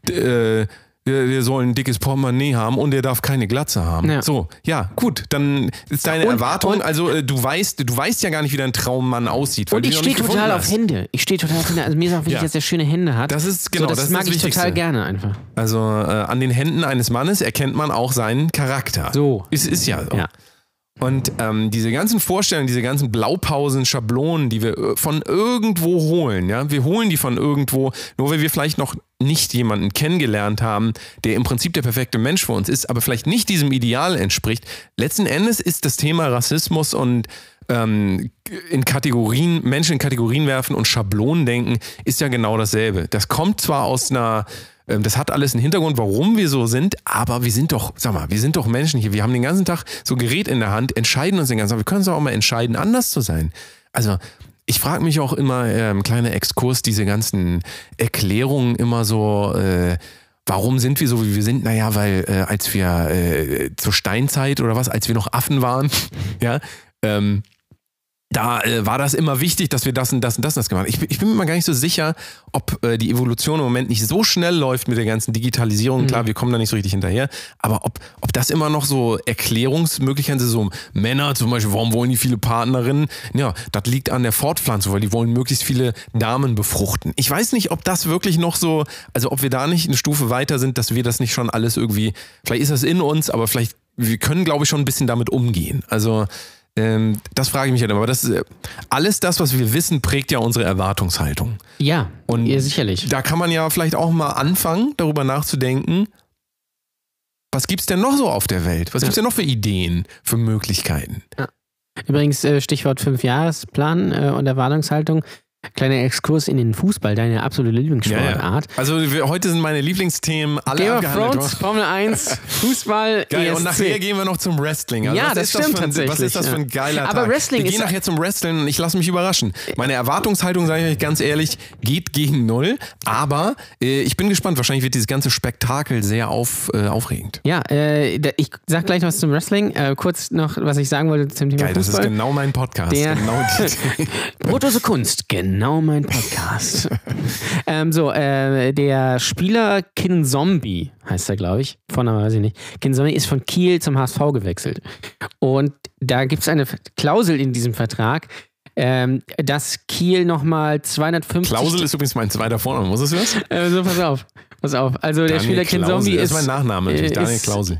äh, Der, der soll ein dickes Portemonnaie haben und der darf keine Glatze haben. Ja. So, ja, gut, dann ist deine und, Erwartung, und, also äh, du weißt, du weißt ja gar nicht, wie dein Traummann aussieht. Weil und ich stehe total auf Hände. Ich stehe total auf Hände. Also mir ist auch wichtig, ja. dass er schöne Hände hat. Das ist genau, so, das, das mag ist das ich total gerne einfach. Also äh, an den Händen eines Mannes erkennt man auch seinen Charakter. So. Ist, ist ja so. Ja. Und ähm, diese ganzen Vorstellungen, diese ganzen Blaupausen, Schablonen, die wir von irgendwo holen, ja, wir holen die von irgendwo, nur weil wir vielleicht noch nicht jemanden kennengelernt haben, der im Prinzip der perfekte Mensch für uns ist, aber vielleicht nicht diesem Ideal entspricht. Letzten Endes ist das Thema Rassismus und ähm, in Kategorien, Menschen in Kategorien werfen und Schablonen denken, ist ja genau dasselbe. Das kommt zwar aus einer Das hat alles einen Hintergrund, warum wir so sind, aber wir sind doch, sag mal, wir sind doch Menschen hier. Wir haben den ganzen Tag so ein Gerät in der Hand, entscheiden uns den ganzen Tag. Wir können uns auch mal entscheiden, anders zu sein. Also ich frage mich auch immer, ähm, kleiner Exkurs, diese ganzen Erklärungen immer so, äh, warum sind wir so, wie wir sind? Naja, weil äh, als wir äh, zur Steinzeit oder was, als wir noch Affen waren, ja, ähm, da äh, war das immer wichtig, dass wir das und das und das und das gemacht haben. Ich, ich bin mir mal gar nicht so sicher, ob äh, die Evolution im Moment nicht so schnell läuft mit der ganzen Digitalisierung. Mhm. Klar, wir kommen da nicht so richtig hinterher. Aber ob, ob das immer noch so Erklärungsmöglichkeiten sind, so Männer zum Beispiel, warum wollen die viele Partnerinnen? Ja, das liegt an der Fortpflanzung, weil die wollen möglichst viele Damen befruchten. Ich weiß nicht, ob das wirklich noch so, also ob wir da nicht eine Stufe weiter sind, dass wir das nicht schon alles irgendwie, vielleicht ist das in uns, aber vielleicht, wir können, glaube ich, schon ein bisschen damit umgehen. Also Ähm, das frage ich mich halt immer. Aber das, äh, alles das, was wir wissen, prägt ja unsere Erwartungshaltung. Ja, und ja, sicherlich. Da kann man ja vielleicht auch mal anfangen, darüber nachzudenken, was gibt's denn noch so auf der Welt? Was ja. gibt's denn noch für Ideen, für Möglichkeiten? Ja. Übrigens, äh, Stichwort Fünfjahresplan äh, und Erwartungshaltung. Kleiner Exkurs in den Fußball, deine absolute Lieblingssportart. Ja, ja. Also wir, heute sind meine Lieblingsthemen alle Game abgehandelt. Game of Thrones, Formel eins, Fußball, geil. E S C. Und nachher gehen wir noch zum Wrestling. Also ja, was das ist stimmt das für ein, tatsächlich. Was ist das für ein geiler Aber Tag? Wrestling wir ist gehen nachher zum Wrestling und ich lasse mich überraschen. Meine Erwartungshaltung, sage ich euch ganz ehrlich, geht gegen null. Aber äh, ich bin gespannt. Wahrscheinlich wird dieses ganze Spektakel sehr auf, äh, aufregend. Ja, äh, ich sag gleich noch was zum Wrestling. Äh, kurz noch, was ich sagen wollte zum Thema geil, Fußball. Das ist genau mein Podcast. Der genau die Brotdose Kunst, genau mein Podcast. ähm, so, äh, der Spieler Kinzombie, heißt er, glaube ich, von, weiß ich nicht. Kinzombie ist von Kiel zum H S V gewechselt. Und da gibt es eine Klausel in diesem Vertrag, ähm, dass Kiel nochmal zweihundertfünfzig... Klausel ist übrigens mein zweiter Vorname, muss es was? Äh, so, pass auf. Pass auf. Also der Daniel Spieler Kinzombie ist... Das ist mein Nachname, natürlich, Daniel ist, Klausel.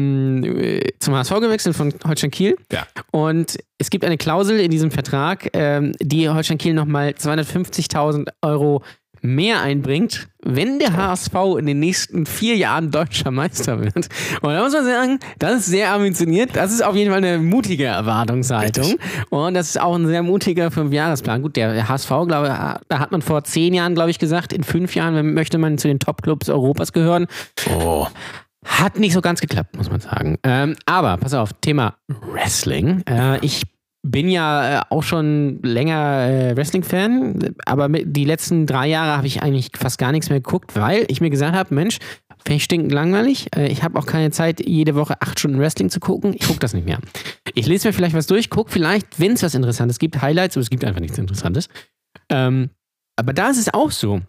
Ähm, zum H S V gewechselt von Holstein Kiel. Ja. Und es gibt eine Klausel in diesem Vertrag, ähm, die Holstein Kiel nochmal zweihundertfünfzigtausend Euro mehr einbringt, wenn der H S V in den nächsten vier Jahren deutscher Meister wird. Und da muss man sagen, das ist sehr ambitioniert. Das ist auf jeden Fall eine mutige Erwartungshaltung. Richtig. Und das ist auch ein sehr mutiger Fünfjahresplan. Gut, der H S V, glaube ich, da hat man vor zehn Jahren, glaube ich, gesagt, in fünf Jahren möchte man zu den Top-Clubs Europas gehören. Oh. Hat nicht so ganz geklappt, muss man sagen. Ähm, aber, pass auf, Thema Wrestling. Äh, ich bin ja äh, auch schon länger äh, Wrestling-Fan, aber mit, die letzten drei Jahre habe ich eigentlich fast gar nichts mehr geguckt, weil ich mir gesagt habe, Mensch, finde ich stinkend langweilig. Äh, ich habe auch keine Zeit, jede Woche acht Stunden Wrestling zu gucken. Ich gucke das nicht mehr. Ich lese mir vielleicht was durch, gucke vielleicht, wenn es was Interessantes gibt, Highlights, aber es gibt einfach nichts Interessantes. Ähm, aber da ist es auch so.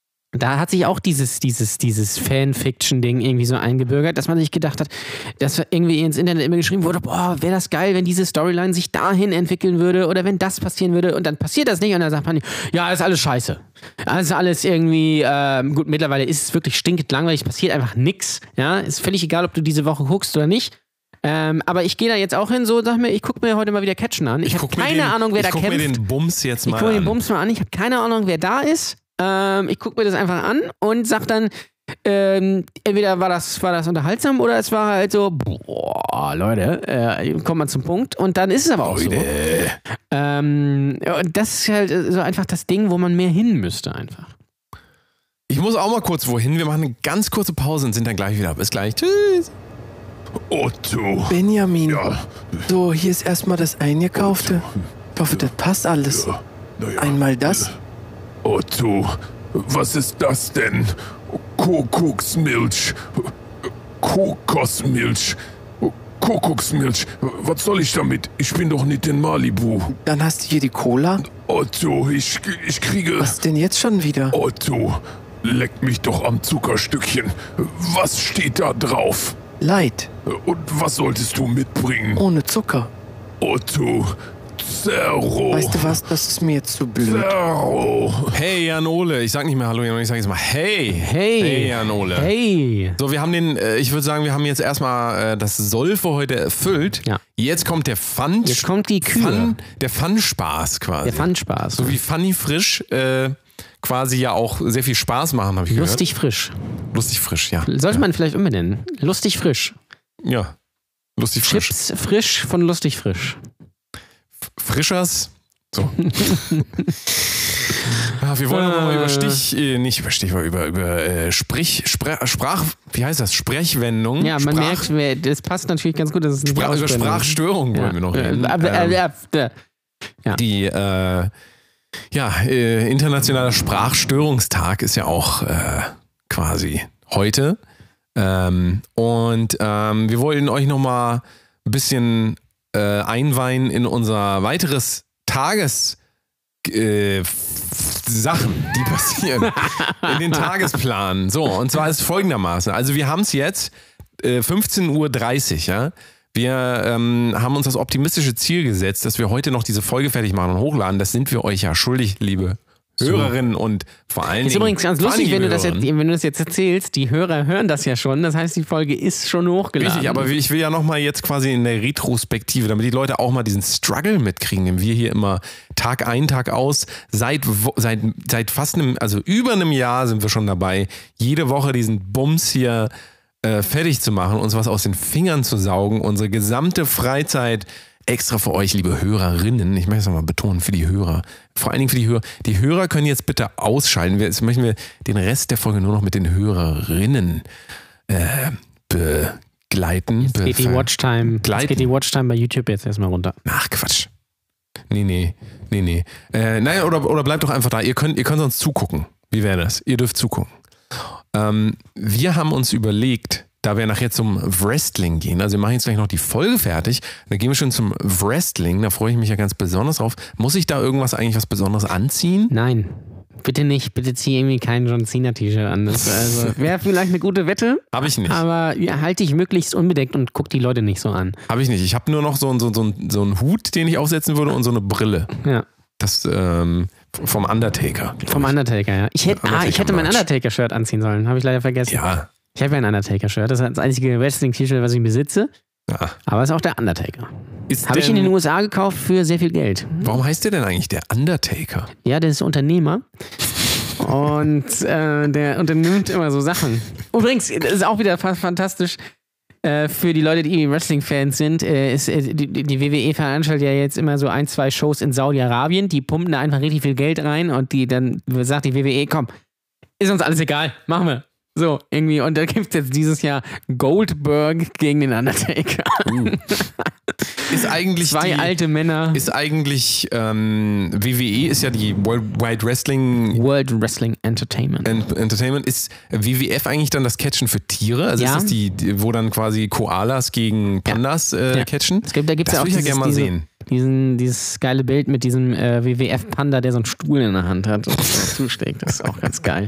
Da hat sich auch dieses, dieses, dieses Fanfiction-Ding irgendwie so eingebürgert, dass man sich gedacht hat, dass irgendwie ins Internet immer geschrieben wurde, boah, wäre das geil, wenn diese Storyline sich dahin entwickeln würde oder wenn das passieren würde und dann passiert das nicht und dann sagt man, ja, ist alles scheiße. Das ist alles irgendwie, ähm, gut, mittlerweile ist es wirklich stinkend langweilig, passiert einfach nix. Ja, ist völlig egal, ob du diese Woche guckst oder nicht. Ähm, aber ich gehe da jetzt auch hin, so sag mir, ich gucke mir heute mal wieder Catchen an. Ich, ich habe keine den, Ahnung, wer da kämpft. Ich gucke mir den Bums jetzt mal ich guck an. Ich gucke mir den Bums mal an, ich habe keine Ahnung, wer da ist. Ähm, ich gucke mir das einfach an und sag dann, ähm, entweder war das, war das unterhaltsam oder es war halt so, boah, Leute, äh, kommt man zum Punkt und dann ist es aber auch Leute. so. Ähm, und das ist halt so einfach das Ding, wo man mehr hin müsste einfach. Ich muss auch mal kurz wohin, wir machen eine ganz kurze Pause und sind dann gleich wieder. Bis gleich, tschüss. Otto. Benjamin, ja. So, hier ist erstmal das Eingekaufte. Otto. Ich hoffe, das passt alles. Ja. Ja. Einmal das. Otto, was ist das denn? Kuckucksmilch. Kokosmilch. Kuckucksmilch. Was soll ich damit? Ich bin doch nicht in Malibu. Dann hast du hier die Cola? Otto, ich, ich kriege... Was denn jetzt schon wieder? Otto, leck mich doch am Zuckerstückchen. Was steht da drauf? Light. Und was solltest du mitbringen? Ohne Zucker. Otto... Zerro. Weißt du was, das ist mir jetzt zu blöd. Zerro. Hey Jan Ole, ich sag nicht mehr Hallo Jan Ole, ich sag jetzt mal Hey. Hey. Hey Jan Ole. Hey. So, wir haben den, ich würde sagen, wir haben jetzt erstmal das Soll für heute erfüllt. Ja. Jetzt kommt der Fun. Jetzt kommt die Kühe. Fun, der Fun-Spaß quasi. Der Fun-Spaß. So wie Funny Frisch äh, quasi ja auch sehr viel Spaß machen, habe ich gehört. Lustig frisch. Lustig frisch, ja. Sollte ja. man vielleicht umbenennen. Lustig frisch. Ja. Lustig frisch. Chips frisch von lustig frisch. Frischers. So. Ja, wir wollen äh, aber mal über Stich, äh, nicht über Stich, aber über, über äh, Sprich, Sprach, Sprach, wie heißt das? Sprechwendung. Ja, man Sprach, merkt, das passt natürlich ganz gut, dass es Sprach, über Sprachstörungen wollen ja. wir noch reden. Äh, äh, äh, äh, ja. Die, äh, ja, äh, internationaler Sprachstörungstag ist ja auch äh, quasi heute. Ähm, und ähm, wir wollen euch nochmal ein bisschen äh, einweihen in unser weiteres Tages äh, Sachen, die passieren in den Tagesplan. So, und zwar ist es folgendermaßen. Also wir haben es jetzt äh, fünfzehn Uhr dreißig, ja. Wir ähm, haben uns das optimistische Ziel gesetzt, dass wir heute noch diese Folge fertig machen und hochladen. Das sind wir euch ja schuldig, liebe Hörerinnen und vor allen Dingen. Ist übrigens ganz lustig, wenn du, das jetzt, Hörerinnen. wenn du das jetzt erzählst. Die Hörer hören das ja schon. Das heißt, die Folge ist schon hochgeladen. Richtig, aber ich will ja nochmal jetzt quasi in der Retrospektive, damit die Leute auch mal diesen Struggle mitkriegen, den wir hier immer Tag ein, Tag aus, seit, seit, seit fast einem, also über einem Jahr sind wir schon dabei, jede Woche diesen Bums hier äh, fertig zu machen, uns was aus den Fingern zu saugen, unsere gesamte Freizeit extra für euch, liebe Hörerinnen, ich möchte es nochmal betonen, für die Hörer, vor allen Dingen für die Hörer, die Hörer können jetzt bitte ausschalten, jetzt möchten wir den Rest der Folge nur noch mit den Hörerinnen äh, begleiten. Jetzt geht die Watchtime, jetzt geht die Watchtime bei YouTube jetzt erstmal runter. Ach, Quatsch. Nee, nee, nee, nee. Äh, naja, oder, oder bleibt doch einfach da, ihr könnt, ihr könnt uns zugucken. Wie wäre das? Ihr dürft zugucken. Ähm, wir haben uns überlegt, da wir nachher zum Wrestling gehen, also wir machen jetzt gleich noch die Folge fertig, dann gehen wir schon zum Wrestling, da freue ich mich ja ganz besonders drauf. Muss ich da irgendwas eigentlich was Besonderes anziehen? Nein, bitte nicht, bitte zieh irgendwie kein John Cena T-Shirt an. Das also, wäre vielleicht eine gute Wette. Habe ich nicht. Aber ja, halte dich möglichst unbedeckt und guck die Leute nicht so an. Habe ich nicht. Ich habe nur noch so, so, so, so einen Hut, den ich aufsetzen würde und so eine Brille. Ja. Das ähm, vom Undertaker. Vom Undertaker, ja. Ich hätte, ah, ich hätte mein Undertaker-Shirt anziehen sollen, habe ich leider vergessen. Ja. Ich habe ja ein Undertaker-Shirt, das ist das einzige Wrestling-T-Shirt, was ich besitze. Ja. Aber es ist auch der Undertaker. Habe ich in den U S A gekauft für sehr viel Geld. Warum heißt der denn eigentlich der Undertaker? Ja, der ist Unternehmer. Und äh, der unternimmt immer so Sachen. Übrigens, das ist auch wieder fantastisch. Äh, für die Leute, die Wrestling-Fans sind, äh, ist, äh, die, die W W E veranstaltet ja jetzt immer so ein, zwei Shows in Saudi-Arabien. Die pumpen da einfach richtig viel Geld rein und die dann sagt die W W E, komm, ist uns alles egal, machen wir. So, irgendwie. Und da gibt es jetzt dieses Jahr Goldberg gegen den Undertaker. Uh. Ist eigentlich Zwei die, alte Männer. Ist eigentlich, ähm, W W E ist ja die Worldwide Wrestling... World Wrestling Entertainment. Entertainment. Ist W W F eigentlich dann das Catchen für Tiere? Also ja. ist das die, wo dann quasi Koalas gegen Pandas ja. Äh, ja. catchen? Es gibt, da gibt es ja auch dieses, dieses, ja mal diese, sehen. Diesen, dieses geile Bild mit diesem äh, W W F-Panda, der so einen Stuhl in der Hand hat und so zuschlägt. Das ist auch ganz geil.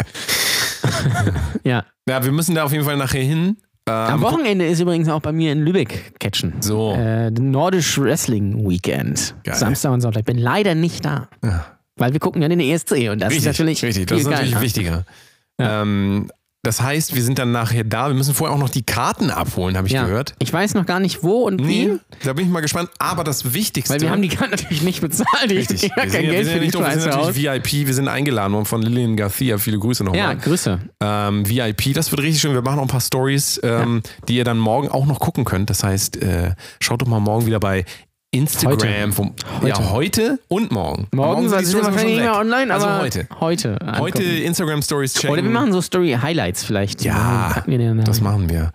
ja. Ja, wir müssen da auf jeden Fall nachher hin. Ähm, Am Wochenende ist übrigens auch bei mir in Lübeck Catchen. So. Äh, Nordisch Wrestling Weekend. Geil. Samstag und Sonntag. Ich bin leider nicht da. Ja. Weil wir gucken ja den E S C und das richtig, ist natürlich. Richtig, das ist natürlich geiler. wichtiger. Ja. Ähm, das heißt, wir sind dann nachher da. Wir müssen vorher auch noch die Karten abholen, habe ich ja. gehört. Ich weiß noch gar nicht, wo und wie. Nee, da bin ich mal gespannt. Aber das Wichtigste... Weil wir haben die Karten natürlich nicht bezahlt. Richtig. Ich wir, sind, kein ja, Geld wir, sind ja nicht für drauf, wir sind natürlich V I P. Wir sind eingeladen worden von Lillian Garcia. Viele Grüße nochmal. Ja, Grüße. Ähm, V I P, das wird richtig schön. Wir machen noch ein paar Stories, ähm, ja. die ihr dann morgen auch noch gucken könnt. Das heißt, äh, schaut doch mal morgen wieder bei Instagram. Heute. Vom, heute. Ja, heute und morgen. Morgen, morgen sind wir wahrscheinlich nicht mehr online, aber also heute. Heute, heute Instagram Stories checken. Oder wir machen so Story-Highlights vielleicht. Ja, wir das machen wir.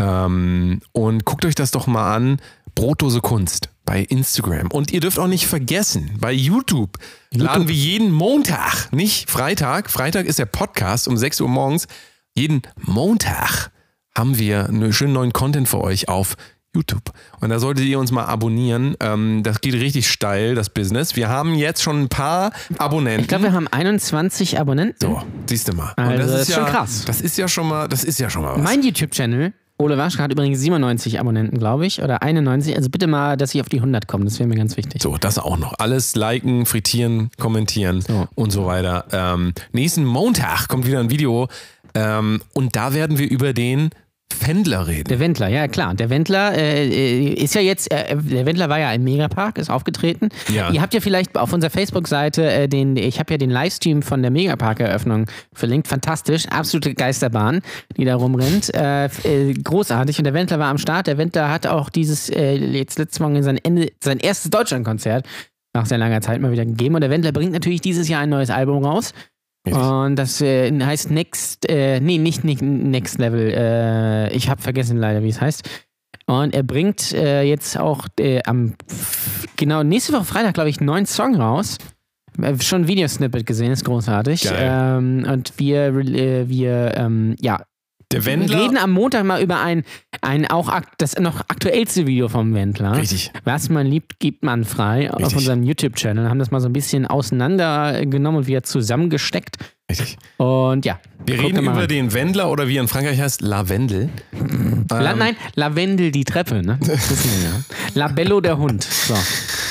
Ähm, und guckt euch das doch mal an. Brotdose Kunst bei Instagram. Und ihr dürft auch nicht vergessen, bei YouTube, YouTube laden wir jeden Montag, nicht Freitag. Freitag ist der Podcast um sechs Uhr morgens. Jeden Montag haben wir einen schönen neuen Content für euch auf YouTube. Und da solltet ihr uns mal abonnieren. Ähm, das geht richtig steil, das Business. Wir haben jetzt schon ein paar Abonnenten. Ich glaube, wir haben einundzwanzig Abonnenten. So, siehst du mal. Also Und das, das ist ist ja, schon krass. Das ist ja schon mal, das ist ja schon mal was. Mein YouTube-Channel, Ole Waschka, hat übrigens siebenundneunzig Abonnenten, glaube ich. Oder einundneunzig. Also bitte mal, dass ich auf die hundert komme. Das wäre mir ganz wichtig. So, das auch noch. Alles liken, frittieren, kommentieren so. und so weiter. Ähm, nächsten Montag kommt wieder ein Video. Ähm, und da werden wir über den Wendler reden. Der Wendler, ja klar. Der Wendler äh, ist ja jetzt, äh, der Wendler war ja im Megapark, ist aufgetreten. Ja. Ihr habt ja vielleicht auf unserer Facebook-Seite äh, den, ich habe ja den Livestream von der Megapark-Eröffnung verlinkt. Fantastisch, absolute Geisterbahn, die da rumrennt. Äh, äh, großartig. Und der Wendler war am Start. Der Wendler hat auch dieses, äh, jetzt letztes Mal sein, Ende, sein erstes Deutschlandkonzert nach sehr langer Zeit mal wieder gegeben. Und der Wendler bringt natürlich dieses Jahr ein neues Album raus. Und das äh, heißt Next, äh, nee, nicht, nicht Next Level, äh, ich habe vergessen leider, wie es heißt. Und er bringt äh, jetzt auch äh, am, genau, nächste Woche Freitag, glaube ich, einen neuen Song raus. Äh, schon ein Videosnippet gesehen, ist großartig. Ähm, und wir, äh, wir, ähm, ja, der Wendler. Wir reden am Montag mal über ein, ein auch akt, das noch aktuellste Video vom Wendler. Richtig. Was man liebt, gibt man frei. Richtig. Auf unserem YouTube-Channel. Haben das mal so ein bisschen auseinandergenommen und wieder zusammengesteckt. Richtig. Und ja. Wir reden über den Wendler oder wie er in Frankreich heißt, Lavendel. La, ähm. Nein, Lavendel die Treppe, ne? Das wissen wir ja. Labello der Hund. So.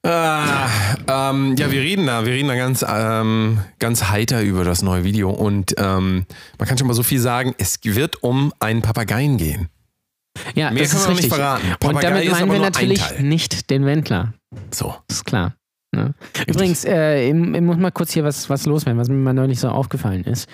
Ah, ähm, ja, wir reden da, wir reden da ganz, ähm, ganz heiter über das neue Video und ähm, man kann schon mal so viel sagen, es wird um einen Papageien gehen. Ja, Mehr das kann ist man richtig. nicht verraten. Und Papagei damit ist meinen aber wir nur ein natürlich Teil. nicht den Wendler. So. Das ist klar. Ne? Übrigens, äh, ich, ich muss mal kurz hier was, was loswerden, was mir mal neulich so aufgefallen ist.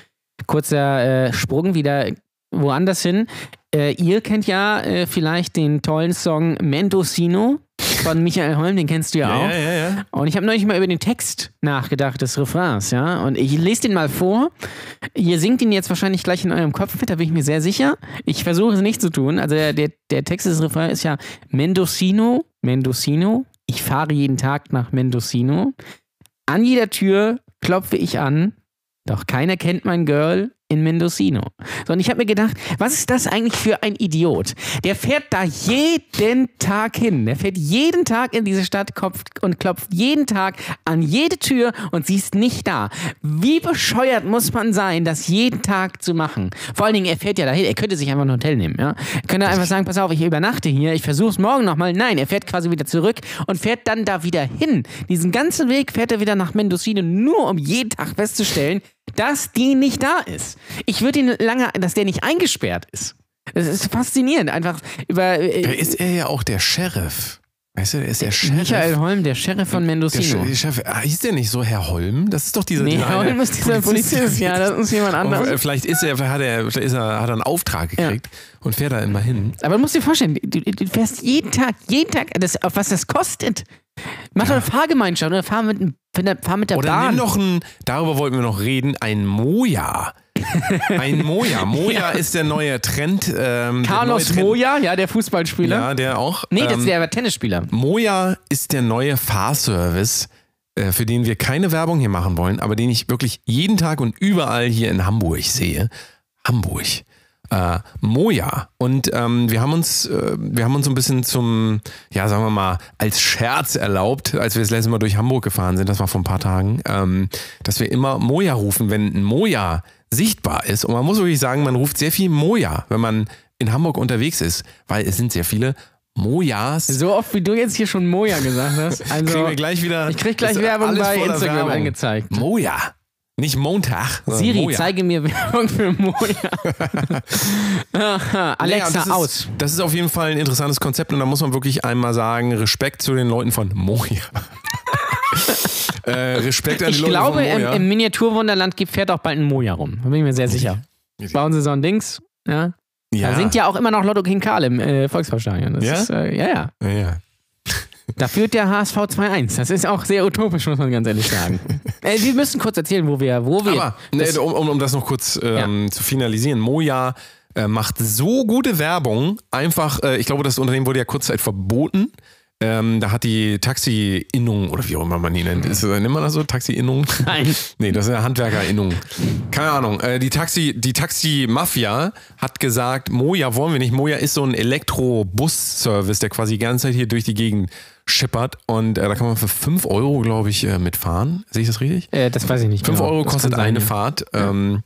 Kurzer äh, Sprung wieder woanders hin. Äh, ihr kennt ja äh, vielleicht den tollen Song Mendocino von Michael Holm, den kennst du ja, Ja, auch. ja, ja, ja. Und ich habe neulich mal über den Text nachgedacht des Refrains, ja. Und ich lese den mal vor. Ihr singt ihn jetzt wahrscheinlich gleich in eurem Kopf mit, da bin ich mir sehr sicher. Ich versuche es nicht zu tun. Also der, der, der Text des Refrains ist ja Mendocino, Mendocino. Ich fahre jeden Tag nach Mendocino. An jeder Tür klopfe ich an, doch keiner kennt mein Girl in Mendocino. So, und ich habe mir gedacht, was ist das eigentlich für ein Idiot? Der fährt da jeden Tag hin. Der fährt jeden Tag in diese Stadt klopft und klopft jeden Tag an jede Tür und sie ist nicht da. Wie bescheuert muss man sein, das jeden Tag zu machen? Vor allen Dingen, er fährt ja dahin. Er könnte sich einfach ein Hotel nehmen. Ja? Er könnte einfach sagen, pass auf, ich übernachte hier, ich versuche es morgen nochmal. Nein, er fährt quasi wieder zurück und fährt dann da wieder hin. Diesen ganzen Weg fährt er wieder nach Mendocino, nur um jeden Tag festzustellen, dass die nicht da ist. Ich würde ihn lange, dass der nicht eingesperrt ist. Das ist faszinierend. Einfach über. Äh, Da ist er ja auch der Sheriff. Weißt du, der ist der Sheriff. Michael Holm, der Sheriff von Mendocino. Der Chef, ah, hieß der nicht so Herr Holm? Das ist doch dieser. Nee, dieser Herr Holm ist dieser Polizist. Ja, das ist jemand anderes. Und vielleicht ist er, vielleicht hat er, vielleicht ist er, hat er einen Auftrag gekriegt ja. und fährt da immer hin. Aber du musst dir vorstellen, du, du fährst jeden Tag, jeden Tag, das, auf was das kostet. Mach doch eine Fahrgemeinschaft oder fahr mit, fahr mit der oder Bahn. Oder nimm noch ein, darüber wollten wir noch reden, ein Moja. Ein Moja. Moja ja. ist der neue Trend. Ähm, Carlos neue Trend. Moja, ja, der Fußballspieler. Ja, der auch. Nee, das ähm, ist der Tennisspieler. Moja ist der neue Fahrservice, äh, für den wir keine Werbung hier machen wollen, aber den ich wirklich jeden Tag und überall hier in Hamburg sehe. Hamburg. Äh, Moja. Und ähm, wir haben uns, äh, wir haben uns so ein bisschen zum, ja, sagen wir mal, als Scherz erlaubt, als wir das letzte Mal durch Hamburg gefahren sind, das war vor ein paar Tagen, ähm, dass wir immer Moja rufen, wenn ein Moja sichtbar ist. Und man muss wirklich sagen, man ruft sehr viel Moja, wenn man in Hamburg unterwegs ist, weil es sind sehr viele Mojas. So oft wie du jetzt hier schon Moja gesagt hast. Also kriegen wir gleich wieder. Ich krieg gleich Werbung bei Instagram Werbung. angezeigt. Moja. Nicht Montag. Siri, Moja. zeige mir Werbung für Moja. Alexa, naja, das aus. Ist, das ist auf jeden Fall ein interessantes Konzept und da muss man wirklich einmal sagen, Respekt zu den Leuten von Moja. äh, Respekt an die ich Leute glaube, von Moja. im, im Miniaturwunderland fährt auch bald ein Moja rum. Da bin ich mir sehr sicher. Bauen sie so ein Dings. Ja. Ja. Da singt ja auch immer noch Lotto King Karl im äh, Volksparkstadion. Das ja? Ist, äh, ja, ja. ja, ja. Da führt der H S V zwei eins. Das ist auch sehr utopisch, muss man ganz ehrlich sagen. äh, wir müssen kurz erzählen, wo wir... Wo wir Aber, ne, um, um, um das noch kurz ähm, ja. zu finalisieren, Moja äh, macht so gute Werbung, einfach, äh, ich glaube, das Unternehmen wurde ja kurzzeit verboten. Ähm, da hat die Taxi-Innung, oder wie auch immer man die nennt, ist, nennt man das so? Taxi-Innung? Nein. Nee, das ist eine Handwerker-Innung. Keine Ahnung. Äh, die Taxi, die Taxi-Mafia hat gesagt, Moja wollen wir nicht. Moja ist so ein Elektro-Bus-Service, der quasi die ganze Zeit hier durch die Gegend schippert. Und äh, da kann man für fünf Euro, glaube ich, äh, mitfahren. Sehe ich das richtig? Äh, das weiß ich nicht. fünf Euro das kostet sein, eine ja. Fahrt. Ähm,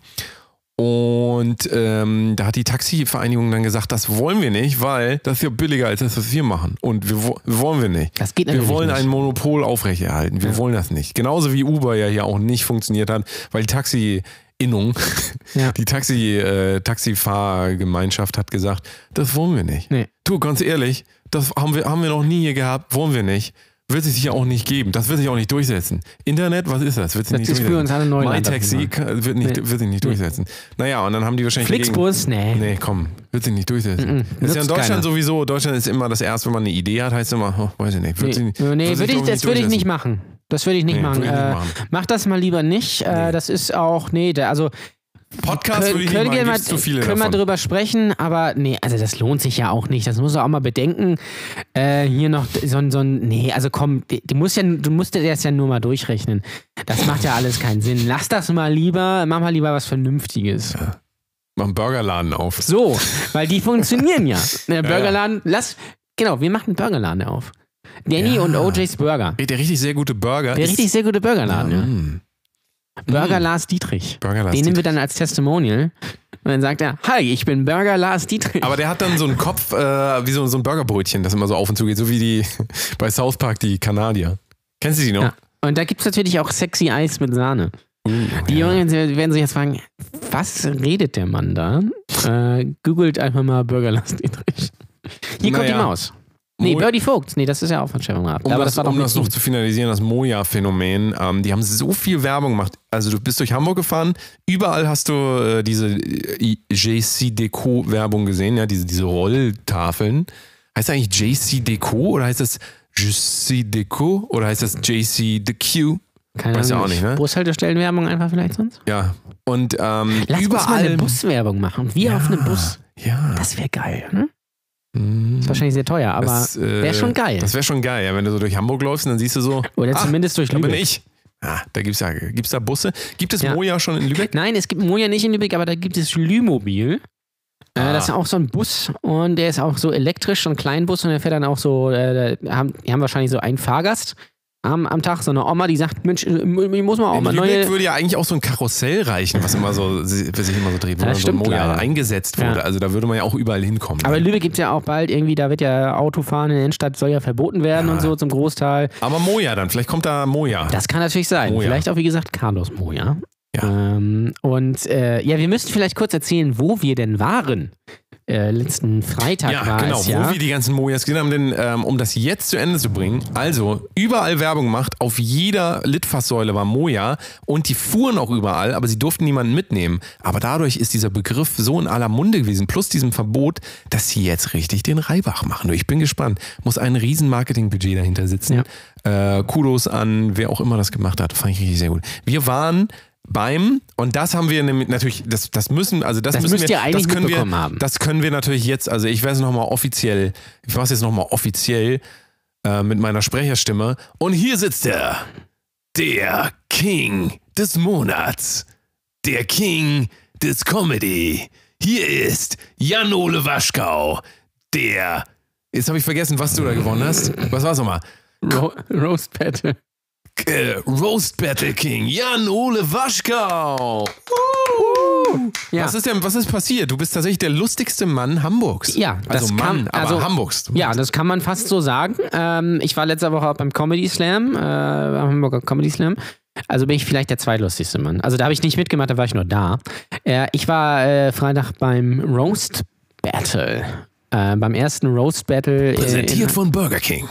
Und ähm, da hat die Taxivereinigung dann gesagt, das wollen wir nicht, weil das ist ja billiger als das, was wir machen. Und wir wo- wollen wir nicht. Das geht wir natürlich wollen nicht. ein Monopol aufrechterhalten. Wir Ja. wollen das nicht. Genauso wie Uber ja hier auch nicht funktioniert hat, weil die Taxi-Innung, Ja. die Taxi, äh, Taxifahrgemeinschaft hat gesagt, das wollen wir nicht. Nee. Du, ganz ehrlich, das haben wir, haben wir noch nie hier gehabt, wollen wir nicht. Wird sich ja auch nicht geben. Das wird sich auch nicht durchsetzen. Internet, was ist das? Wird sich Das nicht ist für durchsetzen. uns alle Neuland, MyTaxi das kann- wird, nicht, Nee. wird sich nicht durchsetzen. Naja, und dann haben die wahrscheinlich Flixbus? Nee. Nee, komm, wird sich nicht durchsetzen. Mm-mm, Das ist ja in nutzt Deutschland keiner. sowieso. Deutschland ist immer das Erste, wenn man eine Idee hat, heißt immer, oh, weiß ich nicht. Wird Nee, sich, nicht- nee wird sich, würde ich, glaub das würde ich nicht durchsetzen. machen. Das würde ich nicht Nee, machen. würde ich nicht Äh, machen. mach das mal lieber nicht. Äh, Nee. das ist auch, nee, da, also Podcast können, würde ich können nicht wir machen, mal, gibt's zu viele können wir davon. drüber sprechen, aber nee, also das lohnt sich ja auch nicht. Das musst du auch mal bedenken. Äh, hier noch so ein, so ein, nee, also komm, du musst ja, du musst dir das ja nur mal durchrechnen. Das macht ja alles keinen Sinn. Lass das mal lieber, mach mal lieber was Vernünftiges. Ja. Mach einen Burgerladen auf. So, weil die funktionieren ja. Der Burgerladen, lass, genau, wir machen einen Burgerladen auf. Danny Ja. und O J's Burger. Der richtig sehr gute Burger. Der ist- richtig sehr gute Burgerladen, ja. Mm. Burger Lars Dietrich. Burger Lars Den nehmen wir Dietrich. dann als Testimonial. Und dann sagt er, hi, ich bin Burger Lars Dietrich. Aber der hat dann so einen Kopf, äh, wie so, so ein Burgerbrötchen, das immer so auf und zu geht, so wie die bei South Park die Kanadier. Kennst du die noch? Ja. Und da gibt es natürlich auch sexy Eis mit Sahne. Uh, die ja. Jungen werden sich jetzt fragen, was redet der Mann da? Äh, googelt einfach mal Burgerlast Dietrich. Hier naja. kommt die Maus. Nee, Mo- Birdie Vogt. Nee, das ist ja auch von Stefan Raab. Um Aber das, das, war um das noch zu finalisieren, das Moja-Phänomen. Ähm, die haben so viel Werbung gemacht. Also du bist durch Hamburg gefahren, überall hast du äh, diese äh, J C Deco-Werbung gesehen, ja, diese, diese Rolltafeln. Heißt das eigentlich J C Deco oder heißt das J C Deco oder heißt das J C Deco? Keine Weiß ja Ahnung. auch nicht, ne? Bushaltestellenwerbung einfach vielleicht sonst? Ja. Und ähm, Lass überall. uns mal eine Buswerbung machen. Wir ja, auf einem Bus. Ja. Das wäre geil, ne? Mm. Ist wahrscheinlich sehr teuer, aber äh, wäre schon geil. Das wäre schon geil, ja, wenn du so durch Hamburg läufst und dann siehst du so. Oder zumindest durch Lübeck. Da bin ich. Ah, da gibt es ja, gibt's da Busse. Gibt es ja. Moja schon in Lübeck? Nein, es gibt Moja nicht in Lübeck, aber da gibt es Lümobil. Ah. Äh, das ist auch so ein Bus und der ist auch so elektrisch, so ein Kleinbus und der fährt dann auch so, äh, haben, die haben wahrscheinlich so einen Fahrgast am, am Tag, so eine Oma, die sagt, Mensch, ich muss mal auch in mal Lübeck neue... würde ja eigentlich auch so ein Karussell reichen, was immer so, was sich immer so dreht, wo ja, so ein Moja leider. eingesetzt wurde. Ja. Also da würde man ja auch überall hinkommen. Aber in Lübeck gibt es ja auch bald irgendwie, da wird ja Autofahren in der Innenstadt, soll ja verboten werden ja. und so zum Großteil. Aber Moja dann, vielleicht kommt da Moja. Das kann natürlich sein. Moja. Vielleicht auch, wie gesagt, Carlos Moja. Ja. Ähm, und äh, ja, wir müssten vielleicht kurz erzählen, wo wir denn waren. Äh, letzten Freitag ja, war genau, es, ja. wo wir die ganzen Mojas gesehen haben, denn ähm, um das jetzt zu Ende zu bringen, also überall Werbung gemacht, auf jeder Litfaßsäule war Moja und die fuhren auch überall, aber sie durften niemanden mitnehmen. Aber dadurch ist dieser Begriff so in aller Munde gewesen, plus diesem Verbot, dass sie jetzt richtig den Reibach machen. Ich bin gespannt, muss ein riesen Marketingbudget dahinter sitzen. Ja. Äh, Kudos an wer auch immer das gemacht hat, fand ich richtig sehr gut. Wir waren beim, und das haben wir nämlich natürlich, das, das müssen, also das, das müssen müsst wir, ihr eigentlich das können wir, haben. Das können wir natürlich jetzt, also ich werde es nochmal offiziell, ich mache es jetzt nochmal offiziell äh, mit meiner Sprecherstimme. Und hier sitzt er, der King des Monats, der King des Comedy. Hier ist Jan-Ole Waschkau, der, jetzt habe ich vergessen, was du da gewonnen hast. Was war es nochmal? Ro- Roast Battle. Äh, Roast Battle King, Jan-Ole Waschkau. Uh, ja. Was ist denn, was ist passiert? Du bist tatsächlich der lustigste Mann Hamburgs. Ja, also das Mann, kann, also, aber Hamburgs. Ja, das kann man fast so sagen. Ähm, ich war letzte Woche auch beim Comedy Slam, äh, beim Hamburger Comedy Slam. Also bin ich vielleicht der zweitlustigste Mann. Also da habe ich nicht mitgemacht, da war ich nur da. Äh, ich war äh, Freitag beim Roast Battle. Äh, beim ersten Roast Battle. Präsentiert äh, von Burger King.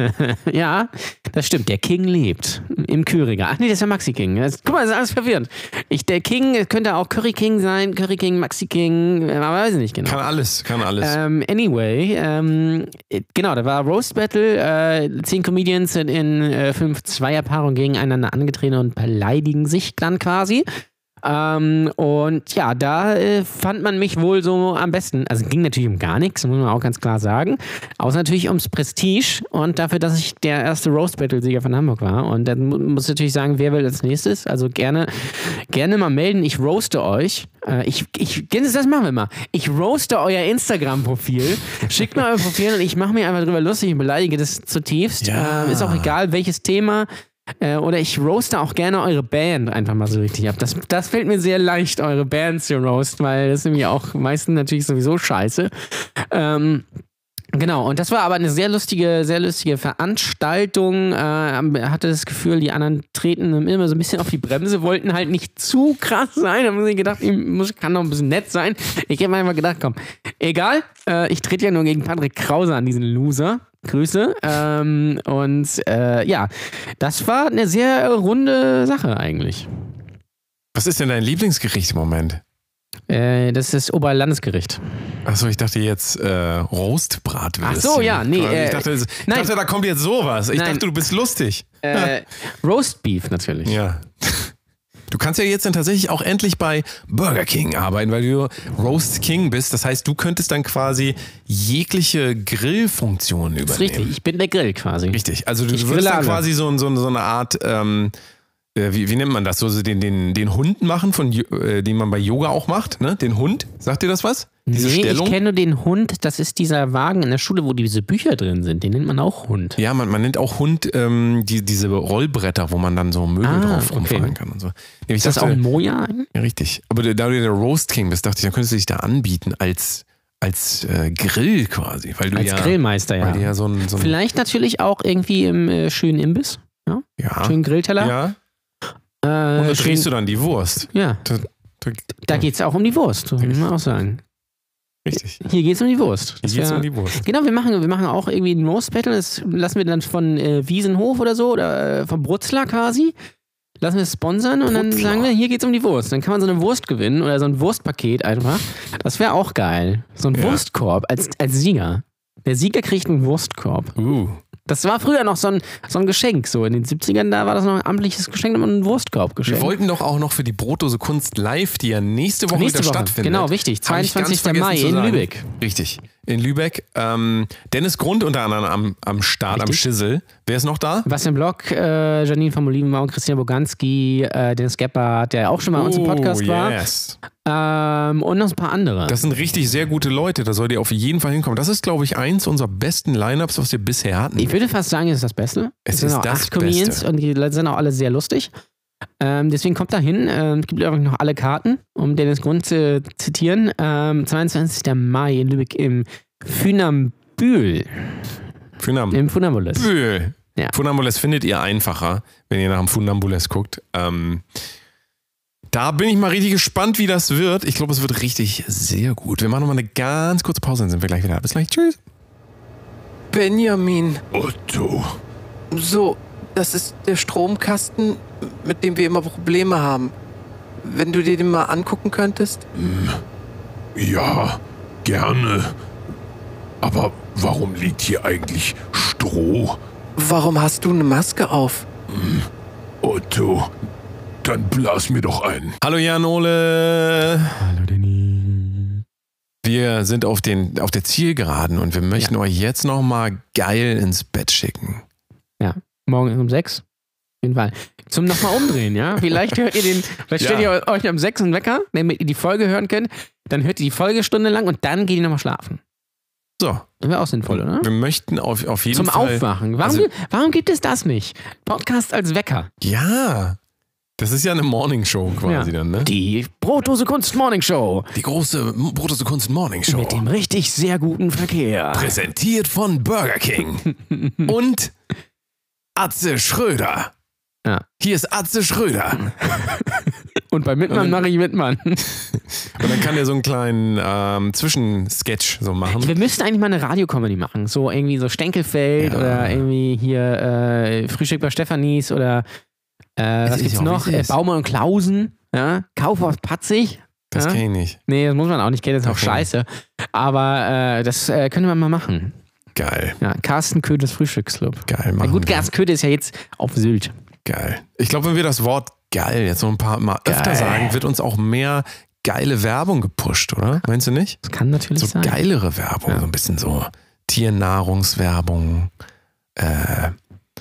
Ja, das stimmt. Der King lebt im Kühlregal. Ach nee, das ist ja Maxi King. Das, guck mal, das ist alles verwirrend. Ich, der King könnte auch Curry King sein, Curry King, Maxi King, aber weiß ich nicht genau. Kann alles, kann alles. Ähm, anyway, ähm, genau, da war Roast Battle. Äh, zehn Comedians sind in äh, fünf Zweierpaarungen gegeneinander angetreten und beleidigen sich dann quasi. Ähm, und ja, da äh, fand man mich wohl so am besten. Also ging natürlich um gar nichts, muss man auch ganz klar sagen. Außer natürlich ums Prestige und dafür, dass ich der erste Roast Battle-Sieger von Hamburg war. Und dann muss ich natürlich sagen, wer will als nächstes? Also gerne, gerne mal melden, ich roaste euch. Äh, ich, ich, das machen wir mal. Ich roaste euer Instagram-Profil. Schickt mir euer Profil und ich mache mir einfach drüber lustig und beleidige das zutiefst. Ja. Äh, ist auch egal, welches Thema. Äh, oder ich roaste auch gerne eure Band einfach mal so richtig ab. Das, das fällt mir sehr leicht, eure Bands zu roasten, weil das ist nämlich auch meistens natürlich sowieso scheiße. Ähm, genau, und das war aber eine sehr lustige, sehr lustige Veranstaltung. Äh, hatte das Gefühl, die anderen treten immer so ein bisschen auf die Bremse, wollten halt nicht zu krass sein. Da haben sie gedacht, ich muss, kann noch ein bisschen nett sein. Ich habe mir einfach gedacht, komm, egal, äh, ich trete ja nur gegen Patrick Krause an, diesen Loser. Grüße. Ähm, und äh, ja, das war eine sehr runde Sache eigentlich. Was ist denn dein Lieblingsgericht im Moment? Äh, das ist Oberlandesgericht. Achso, ich dachte jetzt äh, Roastbratwürstchen. Ach so, ja, nee. Äh, ich dachte, ich nein. dachte, da kommt jetzt sowas. Ich nein. dachte, du bist lustig. Äh, Roastbeef natürlich. Ja. Du kannst ja jetzt dann tatsächlich auch endlich bei Burger King arbeiten, weil du Roast King bist. Das heißt, du könntest dann quasi jegliche Grillfunktionen übernehmen. Das ist richtig, ich bin der Grill quasi. Richtig, also du ich würdest dann alle. quasi so, so, so eine Art, ähm, wie, wie nennt man das, so den, den, den Hund machen, von, äh, den man bei Yoga auch macht, ne? Den Hund, sagt dir das was? Diese nee, Stellung? Ich kenne nur den Hund, das ist dieser Wagen in der Schule, wo diese Bücher drin sind, den nennt man auch Hund. Ja, man, man nennt auch Hund ähm, die, diese Rollbretter, wo man dann so Möbel ah, drauf rumfahren okay. kann und so. Ja, ist dachte, das auch ein Moja? Ja, richtig. Aber da du der Roast King bist, dachte ich, dann könntest du dich da anbieten als, als äh, Grill quasi. Weil du als ja, Grillmeister, ja. Weil du ja so ein, so ein Vielleicht natürlich auch irgendwie im äh, schönen Imbiss. Ja. Ja. Schönen Grillteller. Ja. Äh, Und da schön, kriegst du dann die Wurst. ja. Da, da, Da geht es auch um die Wurst, muss man auch sagen. richtig. Hier geht es um die Wurst. Hier Das geht's wär- um die Wurst. Genau, wir machen, wir machen auch irgendwie ein Roast-Battle. Das lassen wir dann von äh, Wiesenhof oder so oder äh, vom Brutzler quasi. Lassen wir es sponsern und dann Brutzler. sagen wir, hier geht's um die Wurst. Dann kann man so eine Wurst gewinnen oder so ein Wurstpaket einfach. Das wäre auch geil. So ein Ja. Wurstkorb als, als Sieger. Der Sieger kriegt einen Wurstkorb. Uh. Das war früher noch so ein, so ein Geschenk. So in den siebzigern, da war das noch ein amtliches Geschenk, und ein Wurstkorb Wir geschenkt. wollten doch auch noch für die Brotdose Kunst live, die ja nächste Woche Nächste wieder Woche. stattfindet. Genau, richtig. Hab ich ganz zweiundzwanzigster Mai vergessen zu in sagen. Lübeck. Richtig. In Lübeck. Ähm, Dennis Grund unter anderem am, am Start, am Richtig. Schissel. Wer ist noch da? Bastian Block, äh, Janine von Olivenbaum, Christina Boganski, äh, Dennis Gebhardt, der auch schon mal bei uns im Podcast war. yes. Ähm, und noch ein paar andere. Das sind richtig sehr gute Leute. Da sollt ihr auf jeden Fall hinkommen. Das ist, glaube ich, eins unserer besten Lineups, was wir bisher hatten. Ich würde fast sagen, es ist das Beste. Es sind ist auch das acht Comedians Beste. und die Leute sind auch alle sehr lustig. Ähm, deswegen kommt da hin. Ähm, es gibt übrigens noch alle Karten, um Dennis Grund zu zitieren. Ähm, zweiundzwanzigster Mai in Lübeck im Funambül. Funam- Im Funambulis. Böhl. Ja. Funambules findet ihr einfacher, wenn ihr nach dem Funambules guckt. Ähm, da bin ich mal richtig gespannt, wie das wird. Ich glaube, es wird richtig sehr gut. Wir machen nochmal eine ganz kurze Pause, dann sind wir gleich wieder da. Bis gleich. Tschüss. Benjamin, Otto. so, das ist der Stromkasten, mit dem wir immer Probleme haben. Wenn du dir den mal angucken könntest? Ja, gerne. Aber warum liegt hier eigentlich Stroh? Warum hast du eine Maske auf? Otto, dann blas mir doch ein. Hallo Jan Ole. Hallo Danny. Wir sind auf, den, auf der Zielgeraden und wir möchten euch jetzt nochmal geil ins Bett schicken. Ja, morgen um sechs. Auf jeden Fall. Zum nochmal umdrehen, ja? Vielleicht hört ihr den, vielleicht Ja. stellt ihr euch um sechs einen Wecker, damit ihr die Folge hören könnt. Dann hört ihr die Folge stundenlang und dann geht ihr nochmal schlafen. So, Das wäre auch sinnvoll, oder? wir möchten auf, auf jeden Zum Fall... Aufwachen. Warum, Also- warum gibt es das nicht? Podcast als Wecker. Ja, das ist ja eine Morningshow quasi Ja. dann, ne? Die Brotdose Kunst Morning Show. Die große Brotdose Kunst Morning Show. Mit dem richtig sehr guten Verkehr. Präsentiert von Burger King und Atze Schröder. Ja. Hier ist Atze Schröder. Und bei Mitmann mache ich Mitmann. Und dann kann der so einen kleinen ähm, Zwischensketch so machen. Wir müssten eigentlich mal eine Radiocomedy machen. So irgendwie so Stenkelfeld Ja. oder irgendwie hier äh, Frühstück bei Stefanis oder äh, was ist gibt's ja auch noch? wie es Äh, ist. Baumann und Klausen. Ja? Kaufhaus Patzig. Das ja? kenn ich nicht. Nee, das muss man auch nicht kennen, das ist auch Okay. scheiße. Aber äh, das äh, können wir mal machen. Geil, Ja, Carsten Ködels Frühstücksclub. geil. Na Machen gut, wir. Carsten Ködel ist ja jetzt auf Sylt. Geil. Ich glaube, wenn wir das Wort geil jetzt noch ein paar Mal öfter Geil. sagen, wird uns auch mehr geile Werbung gepusht, oder? Meinst du nicht? Das kann natürlich So sein. geilere Werbung, Ja. so ein bisschen so Tiernahrungswerbung, äh,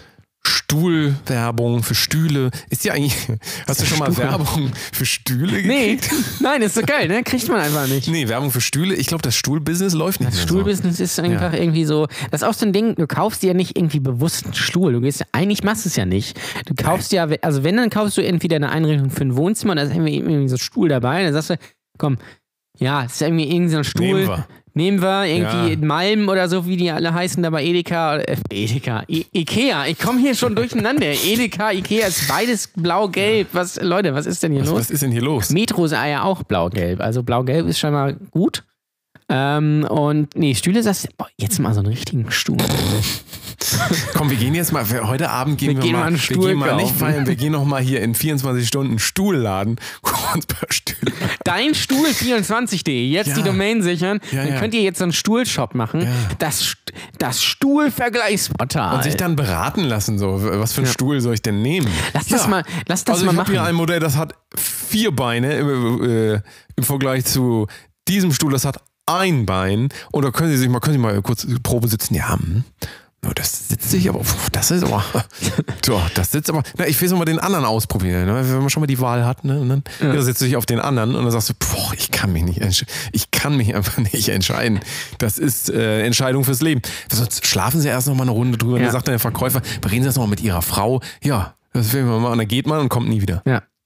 Stuhlwerbung für Stühle. Ist ja eigentlich, hast du schon mal Stuhl. Werbung für Stühle Nee, gekriegt? nein, ist so geil, ne? Kriegt man einfach nicht. Nee, Werbung für Stühle. Ich glaube, das Stuhlbusiness läuft nicht Das mehr Stuhlbusiness ist einfach irgendwie so, das ist auch so ein Ding, du kaufst dir ja nicht irgendwie bewusst einen Stuhl. Du gehst, eigentlich machst du es ja nicht. Du kaufst ja, also wenn, dann kaufst du entweder eine Einrichtung für ein Wohnzimmer und da ist irgendwie, irgendwie so ein Stuhl dabei, dann sagst du, komm, ja, es ist irgendwie irgendwie so ein so. Stuhl. Nehmen wir. Nehmen wir irgendwie Ja. Malm oder so, wie die alle heißen, da bei Edeka. Oder, äh, Edeka, I Ikea. Ich komme hier schon durcheinander. Edeka, Ikea ist beides blau-gelb. Was, Leute, was ist denn hier Was, los? was ist denn hier los? Metro ist ja auch blau-gelb. Also blau-gelb ist scheinbar gut. Ähm, und nee, Stühle sagst du, boah, jetzt mal so einen richtigen Stuhl. Komm, wir gehen jetzt mal, für heute Abend gehen Wir wir, gehen mal, mal einen wir Stuhl gehen mal nicht kaufen. feiern, wir gehen noch mal hier in vierundzwanzig Stunden Stuhlladen, gucken uns ein paar Stühle an. Dein Stuhl vierundzwanzig punkt de. Jetzt Ja. die Domain sichern. Ja, Dann ja. könnt ihr jetzt so einen Stuhlshop machen. Ja. Das, St- das Stuhlvergleichsportal. Und sich dann beraten lassen, so, was für einen Stuhl soll ich denn nehmen? Lass das mal, lass das Also mal ich habe machen. hier ein Modell, das hat vier Beine im, äh, im Vergleich zu diesem Stuhl, das hat ein Bein. Und da können Sie sich mal, können Sie mal kurz Probe sitzen. Ja, hm. No, das sitzt sich aber, puh, das ist aber, so, das sitzt aber, na, ich will so mal den anderen ausprobieren, ne? Wenn man schon mal die Wahl hat, ne? Und dann Ja. ja. setzt du dich auf den anderen und dann sagst du, boah, ich kann mich nicht entscheiden, ich kann mich einfach nicht entscheiden. Das ist äh, Entscheidung fürs Leben. Sonst schlafen Sie erst noch mal eine Runde drüber Ja. und dann sagt dann der Verkäufer, bereden Sie das noch mal mit Ihrer Frau. Ja, das will man mal und dann geht man und kommt nie wieder. Ja.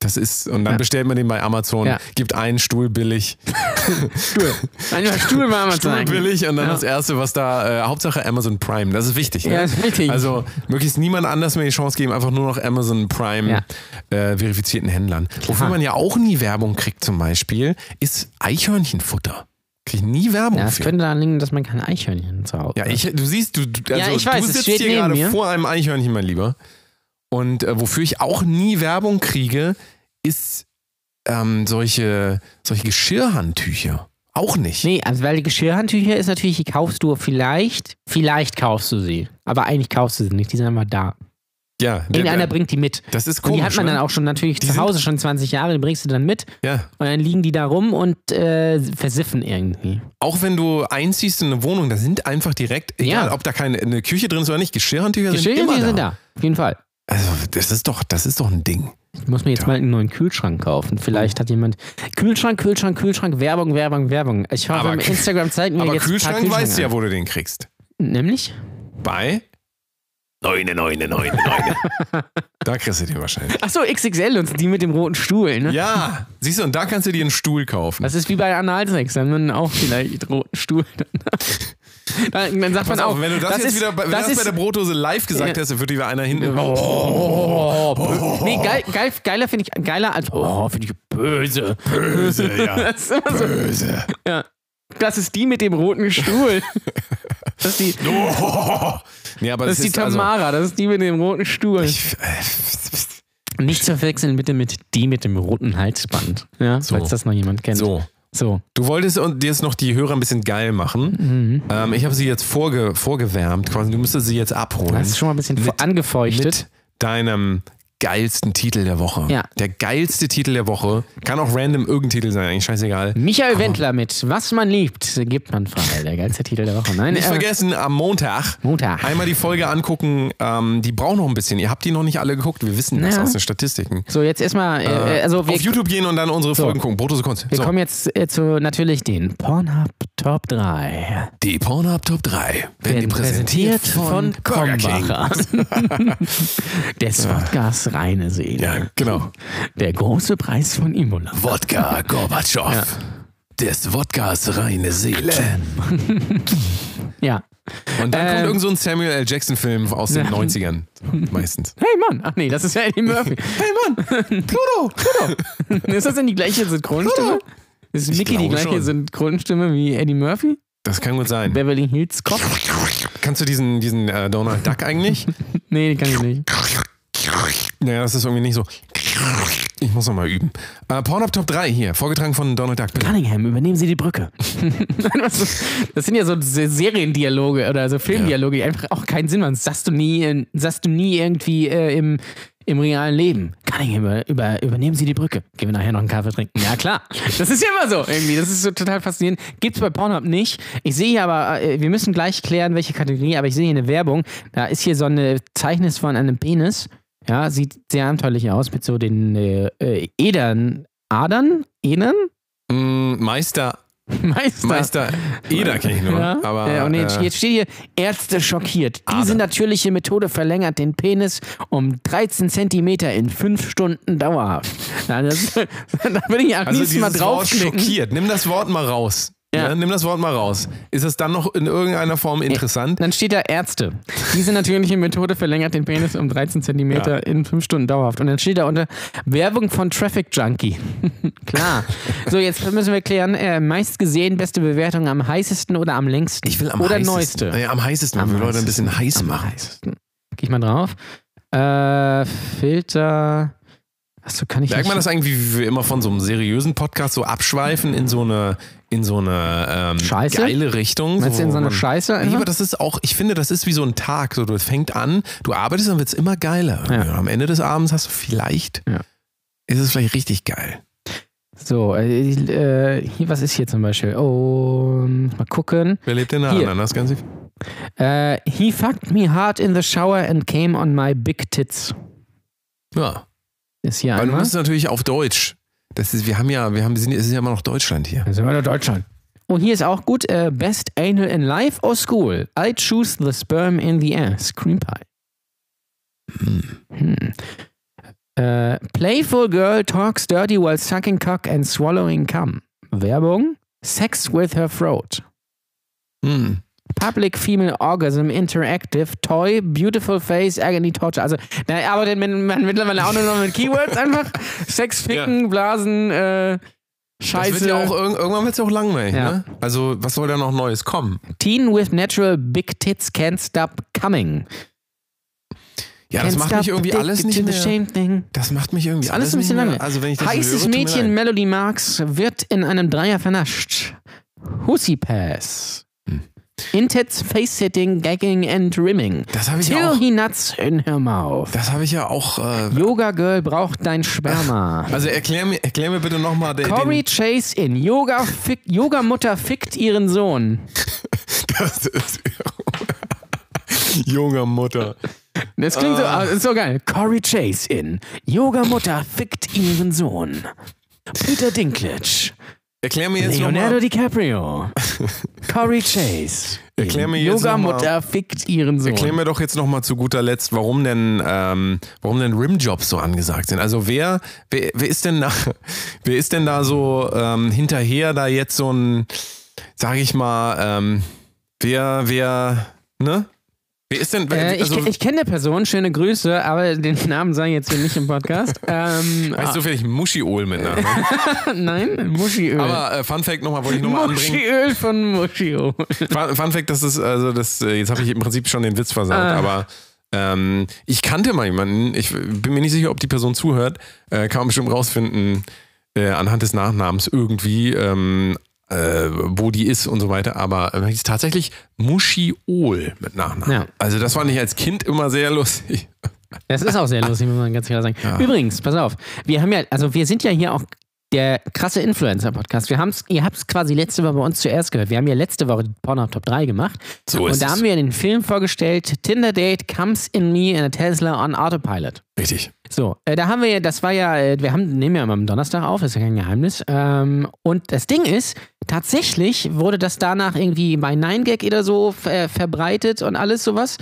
Das ist, und dann Ja. bestellt man den bei Amazon, Ja. gibt einen Stuhl billig. Stuhl. Einfach Stuhl bei Amazon. Stuhl billig und dann Ja. das erste, was da, äh, Hauptsache Amazon Prime. Das ist wichtig. Ne? Ja, ist wichtig. Also möglichst niemand anders mehr die Chance geben, einfach nur noch Amazon Prime Ja. äh, verifizierten Händlern. Wofür man ja auch nie Werbung kriegt zum Beispiel, ist Eichhörnchenfutter. Krieg ich nie Werbung Ja, es für. könnte daran liegen, dass man kein Eichhörnchen zu Hause Ja, hat. ich, du siehst, du, du, also, Ja, ich weiß, du es sitzt steht hier neben gerade mir. vor einem Eichhörnchen, mein Lieber. Und äh, wofür ich auch nie Werbung kriege, ist ähm, solche, solche Geschirrhandtücher. Auch nicht. Nee, also weil die Geschirrhandtücher ist natürlich, die kaufst du vielleicht, vielleicht kaufst du sie. Aber eigentlich kaufst du sie nicht, die sind einfach da. Ja, der, Irgendeiner der, bringt die mit. das ist Und komisch. die hat man ne? dann auch schon natürlich Die zu sind- Hause schon zwanzig Jahre, die bringst du dann mit Ja. und dann liegen die da rum und äh, versiffen irgendwie. Auch wenn du einziehst in eine Wohnung, da sind einfach direkt, egal Ja. ob da keine eine Küche drin ist oder nicht, Geschirrhandtücher sind Geschirrhandtücher immer sind da. da, auf jeden Fall. Also das ist doch, das ist doch ein Ding. Ich muss mir jetzt mal einen neuen Kühlschrank kaufen. Vielleicht hat jemand Kühlschrank, Kühlschrank, Kühlschrank, Werbung, Werbung, Werbung. Ich hoffe, Aber im Instagram zeigt mir Aber jetzt ein paar Kühlschrank Kühlschränke weißt du ja, an. wo du den kriegst. Nämlich? Bei Neune, neune, neune, neune. Da kriegst du den wahrscheinlich. Achso, X X L und die mit dem roten Stuhl, ne? Ja, siehst du, und da kannst du dir einen Stuhl kaufen. Das ist wie bei Analsex, dann haben wir auch vielleicht roten Stuhl. Dann, dann sagt Pass man auch, auf, wenn du das, jetzt ist, wieder bei, wenn das das ist, bei der Brotdose live gesagt Ja. hast, dann würde wieder einer hinten. Oh, bö- nee, geil, geil, geiler finde ich, geiler als, oh, finde ich böse. Böse, ja. Das ist immer so, Böse. ja. Das ist die mit dem roten Stuhl. Das ist die, Oh. Nee, aber das das ist die also, Tamara, das ist die mit dem roten Stuhl. ich, äh, Nicht zu verwechseln bitte mit die mit dem roten Halsband. Ja, So. falls das noch jemand kennt. so. So. Du wolltest und dir jetzt noch die Hörer ein bisschen geil machen. Mhm. Ähm, ich habe sie jetzt vorge, vorgewärmt, quasi. Du müsstest sie jetzt abholen. Das ist schon mal ein bisschen Mit- angefeuchtet. Mit deinem geilsten Titel der Woche. Ja. Der geilste Titel der Woche. Kann auch random irgendein Titel sein, eigentlich scheißegal. Michael Wendler mit Was man liebt, gibt man frei. Der geilste Titel der Woche. Nein, Nicht äh, vergessen, am Montag, Montag. einmal die Folge angucken. Ähm, die braucht noch ein bisschen. Ihr habt die noch nicht alle geguckt. Wir wissen das Ja. aus den Statistiken. So, jetzt erstmal, äh, also wir, Auf YouTube gehen und dann unsere So. Folgen gucken. Brotdose Kunst. wir So. kommen jetzt äh, zu natürlich den Pornhub Top drei. Die Pornhub Top drei werden dir präsentiert von Burger King. Krombacher. Des Wodkas reine Seele. Ja, genau. Der große Preis von Imola. Wodka Gorbatschow. Ja. Des Wodkas reine Seele. Ja. Und dann kommt Ähm. irgend so ein Samuel L. Jackson-Film aus den Ja. neunzigern. Meistens. Hey Mann, ach nee, das ist ja Eddie Murphy. Hey Mann, Pluto, Pluto. Ist das denn die gleiche Synchronstimme? Ist Ich Mickey die glaube gleiche schon. Synchronstimme wie Eddie Murphy? Das kann gut sein. Beverly Hills Cop? Kannst du diesen, diesen äh, Donald Duck eigentlich? Nee, die kann ich nicht. Naja, das ist irgendwie nicht so. Ich muss noch mal üben. Äh, Pornhub Top drei hier, vorgetragen von Donald Duck. Bitte. Cunningham, übernehmen Sie die Brücke. Das sind ja so Seriendialoge oder so Filmdialoge, die einfach auch keinen Sinn machen. Das sagst du nie, äh, sagst du nie irgendwie äh, im, im realen Leben. Cunningham, über, über, übernehmen Sie die Brücke. Gehen wir nachher noch einen Kaffee trinken. Ja, klar. Das ist ja immer so irgendwie. Das ist so total faszinierend. Gibt's bei Pornhub nicht. Ich sehe hier aber, äh, wir müssen gleich klären, welche Kategorie, aber ich sehe hier eine Werbung. Da ist hier so eine Zeichnnis von einem Penis. Ja, sieht sehr abenteuerlich aus mit so den äh, äh, Edern. Adern? Edern? Mm, Meister, Meister. Meister Eder kenne ich nur. Ja, Aber, ja, und jetzt, äh, jetzt steht hier, Ärzte schockiert. Diese Ader. natürliche Methode verlängert den Penis um dreizehn Zentimeter in fünf Stunden dauerhaft. Na, das, da würde ich am also liebsten mal dieses Wort draufklicken. schockiert. Nimm das Wort mal raus. Ja. Ja, nimm das Wort mal raus. Ist es dann noch in irgendeiner Form interessant? Dann steht da Ärzte. Diese natürliche Methode verlängert den Penis um dreizehn Zentimeter Ja. in fünf Stunden dauerhaft. Und dann steht da unter Werbung von Traffic Junkie. Klar. So, jetzt müssen wir klären, äh, meist gesehen, beste Bewertung am heißesten oder am längsten? Ich will am oder heißesten. neueste? Ja, am heißesten, weil Am wir Leute ein bisschen heiß Am machen. heißesten. Geh ich mal drauf. Äh, Filter. Achso, kann ich Merkt nicht. man das eigentlich, wie wir immer von so einem seriösen Podcast so abschweifen in so eine, in so eine ähm, Scheiße? geile Richtung? Meinst du in so eine wo man- Scheiße Ja, einfach? aber das ist auch, ich finde, das ist wie so ein Tag. So, du fängt an, du arbeitest, dann wird es immer geiler. Ja. Und am Ende des Abends hast du vielleicht, Ja. ist es vielleicht richtig geil. So, äh, äh, hier, was ist hier zum Beispiel? Oh, mal gucken. Wer lebt denn da Hier. an? Das Ganze? Äh, he fucked me hard in the shower and came on my big tits. Ja. Ist hier Aber du einmal. musst natürlich auf Deutsch. Das ist, wir haben ja, wir haben, wir sind, es ist ja immer noch Deutschland hier. Das ist immer Deutschland. Und hier ist auch gut, äh, best anal in life or school? I choose the sperm in the ass. Cream pie. Hm. Äh, Playful girl talks dirty while sucking cock and swallowing cum. Werbung. Sex with her throat. Hm. Public female orgasm, interactive, toy, beautiful face, agony, torture. Also, da arbeitet man mittlerweile auch nur noch mit Keywords einfach. Sex, Ficken, ja. Blasen, äh, Scheiße. Das wird ja auch, irgendwann wird es ja auch langweilig, ja. ne? Also, was soll da noch Neues kommen? Teen with natural big tits can't stop coming. Ja, das macht mich irgendwie alles nicht mehr. Das macht mich irgendwie alles, alles ein bisschen lange. Also, wenn ich das Heißes höre, Mädchen Melody Marks wird in einem Dreier vernascht. Hussy Pass. Hm. Intits, Face-Sitting, Gagging and Rimming. Das habe ich Till ja auch. he nuts in her mouth. Das habe ich ja auch. Äh, Yoga Girl braucht dein Sperma. Also erklär mir, erklär mir bitte nochmal. Corey den Chase in Yoga, fick, Yoga Mutter fickt ihren Sohn. Das ist Junge Mutter. Das klingt so, uh. so geil. Corey Chase in Yoga Mutter fickt ihren Sohn. Peter Dinklage. Erklär mir jetzt Leonardo DiCaprio. Corey Chase. Erklär mir jetzt Yoga Mutter fickt ihren Sohn. Erklär mir doch jetzt nochmal zu guter Letzt, warum denn, ähm, warum denn Rimjobs so angesagt sind. Also wer, wer, wer ist denn da, wer ist denn da so ähm, hinterher, da jetzt so ein, sag ich mal, ähm, wer, wer, ne? Wer ist denn, wer, äh, also, ich ich kenne eine Person, schöne Grüße, aber den Namen sage ich jetzt hier nicht im Podcast. Ähm, weißt du vielleicht Muschiol mit Namen? Nein, Muschiöl. Aber äh, Fun Fact nochmal, wollte ich nochmal anbringen. Muschiöl von Muschiol. Fun, Fun Fact, das ist, also das, jetzt habe ich im Prinzip schon den Witz versaut, ah. aber ähm, ich kannte mal jemanden, ich bin mir nicht sicher, ob die Person zuhört, äh, kann man bestimmt rausfinden, äh, anhand des Nachnamens irgendwie, ähm, Äh, wo die ist und so weiter, aber äh, ist tatsächlich Muschiol mit Nachnamen. Ja. Also das fand ich als Kind immer sehr lustig. Das ist auch sehr lustig, muss man ganz klar sagen. Ja. Übrigens, pass auf, wir haben ja, also wir sind ja hier auch der krasse Influencer-Podcast. Wir haben's, ihr habt es quasi letzte Woche bei uns zuerst gehört. Wir haben ja letzte Woche die Pornhub Top drei gemacht. So ist Und da es. haben wir den Film vorgestellt, Tinder Date Comes in Me in a Tesla on Autopilot. Richtig. So, äh, da haben wir ja, das war ja, äh, wir haben, nehmen ja immer am Donnerstag auf, ist ja kein Geheimnis. Ähm, und das Ding ist, tatsächlich wurde das danach irgendwie bei nine gag oder so äh, verbreitet und alles sowas.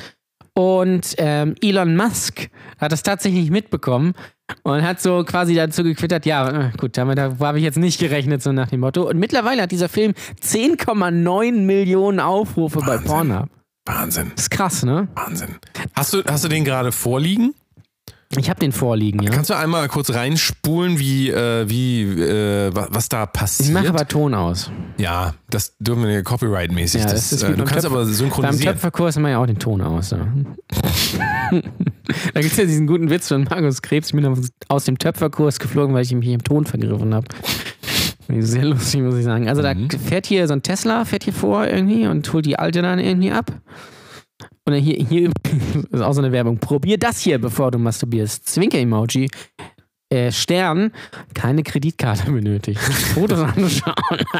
Und ähm, Elon Musk hat das tatsächlich mitbekommen und hat so quasi dazu gequittert, ja, gut, damit habe ich jetzt nicht gerechnet, so nach dem Motto. Und mittlerweile hat dieser Film zehn Komma neun Millionen Aufrufe Wahnsinn. Bei Pornhub. Wahnsinn. Das ist krass, ne? Wahnsinn. Hast du, hast du den gerade vorliegen? Ich habe den vorliegen, ja. Kannst du einmal kurz reinspulen, wie, äh, wie äh, was da passiert? Ich mache aber Ton aus. Ja, das dürfen wir copyright-mäßig. Ja, das, das ist äh, du kannst Töpf- aber synchronisieren. Beim Töpferkurs machen wir ja auch den Ton aus. Ja. Da gibt es ja diesen guten Witz von Markus Krebs. Ich bin aus dem Töpferkurs geflogen, weil ich mich im Ton vergriffen habe. Sehr lustig, muss ich sagen. Also mhm. da fährt hier so ein Tesla, fährt hier vor irgendwie und holt die Alte dann irgendwie ab. Und hier, hier ist auch so eine Werbung. Probier das hier, bevor du masturbierst. Zwinker-Emoji. Äh, Stern. Keine Kreditkarte benötigt. Fotos anschauen.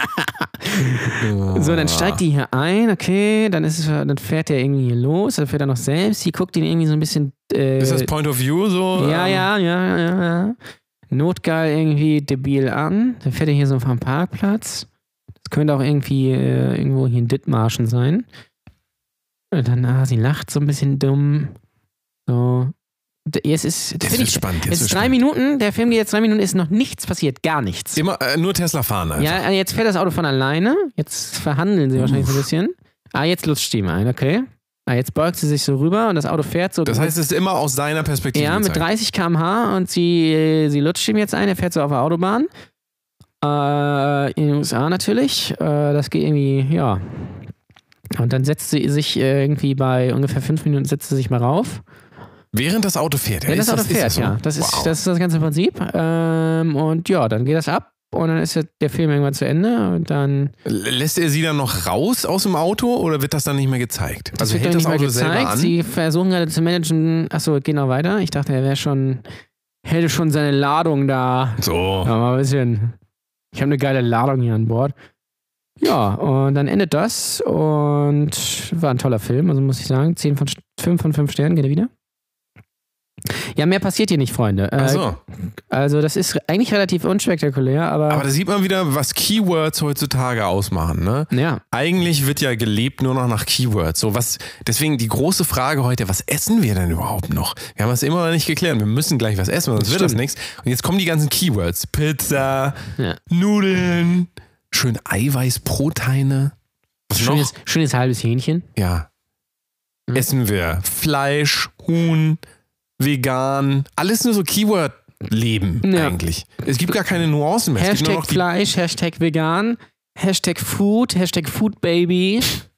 So, dann steigt die hier ein. Okay, dann, ist es, dann fährt er irgendwie hier los. Dann fährt er noch selbst. Hier guckt ihn irgendwie so ein bisschen. Äh, ist das Point of View so? Ja, ähm, ja, ja, ja, ja. Notgeil irgendwie debil an. Dann fährt er hier so vom Parkplatz. Das könnte auch irgendwie äh, irgendwo hier in Dithmarschen sein. Und dann, ah, sie lacht so ein bisschen dumm. So. Es ist, das ist spannend. Es ist drei Minuten, der Film geht jetzt drei Minuten, ist noch nichts passiert, gar nichts. Immer äh, nur Tesla fahren einfach. Ja, jetzt fährt das Auto von alleine. Jetzt verhandeln sie wahrscheinlich so ein bisschen. Ah, jetzt lutscht die mal ein, okay. Ah, jetzt beugt sie sich so rüber und das Auto fährt so. Das heißt, es ist immer aus seiner Perspektive. Ja, mit gezeigt. dreißig Kilometer pro Stunde und sie, sie lutscht ihm jetzt ein, er fährt so auf der Autobahn. Äh, in den U S A natürlich. Äh, das geht irgendwie, ja. Und dann setzt sie sich irgendwie bei ungefähr fünf Minuten, setzt sie sich mal rauf. Während das Auto fährt? Ja, Während das Auto das, fährt, das so? ja. Das, wow. ist, das ist das ganze Prinzip. Ähm, und ja, dann geht das ab und dann ist der Film irgendwann zu Ende und dann... Lässt er sie dann noch raus aus dem Auto oder wird das dann nicht mehr gezeigt? Das also wird hält dann das nicht Auto mehr selber gezeigt. an? Sie versuchen gerade zu managen... Achso, geht noch weiter. Ich dachte, er wäre schon... Hätte schon seine Ladung da. So. Ja, mal ein bisschen... Ich habe eine geile Ladung hier an Bord. Ja, und dann endet das und war ein toller Film, also muss ich sagen. zehn von, fünf von fünf Sternen, geht er wieder. Ja, mehr passiert hier nicht, Freunde. Äh, Ach so. Also das ist eigentlich relativ unspektakulär, aber... Aber da sieht man wieder, was Keywords heutzutage ausmachen, ne? Ja. Eigentlich wird ja gelebt nur noch nach Keywords. So was, deswegen die große Frage heute, was essen wir denn überhaupt noch? Wir haben das immer noch nicht geklärt. Wir müssen gleich was essen, sonst Das wird stimmt. das nichts. Und jetzt kommen die ganzen Keywords. Pizza, Ja. Nudeln, schön Eiweißproteine. Was Schönes, noch? schönes halbes Hähnchen. Ja. Essen wir Fleisch, Huhn, vegan, alles nur so Keyword-Leben Ja. eigentlich. Es gibt gar keine Nuancen mehr. Es gibt nur Hashtag noch die Fleisch, Hashtag vegan, Hashtag Food, Hashtag Foodbaby.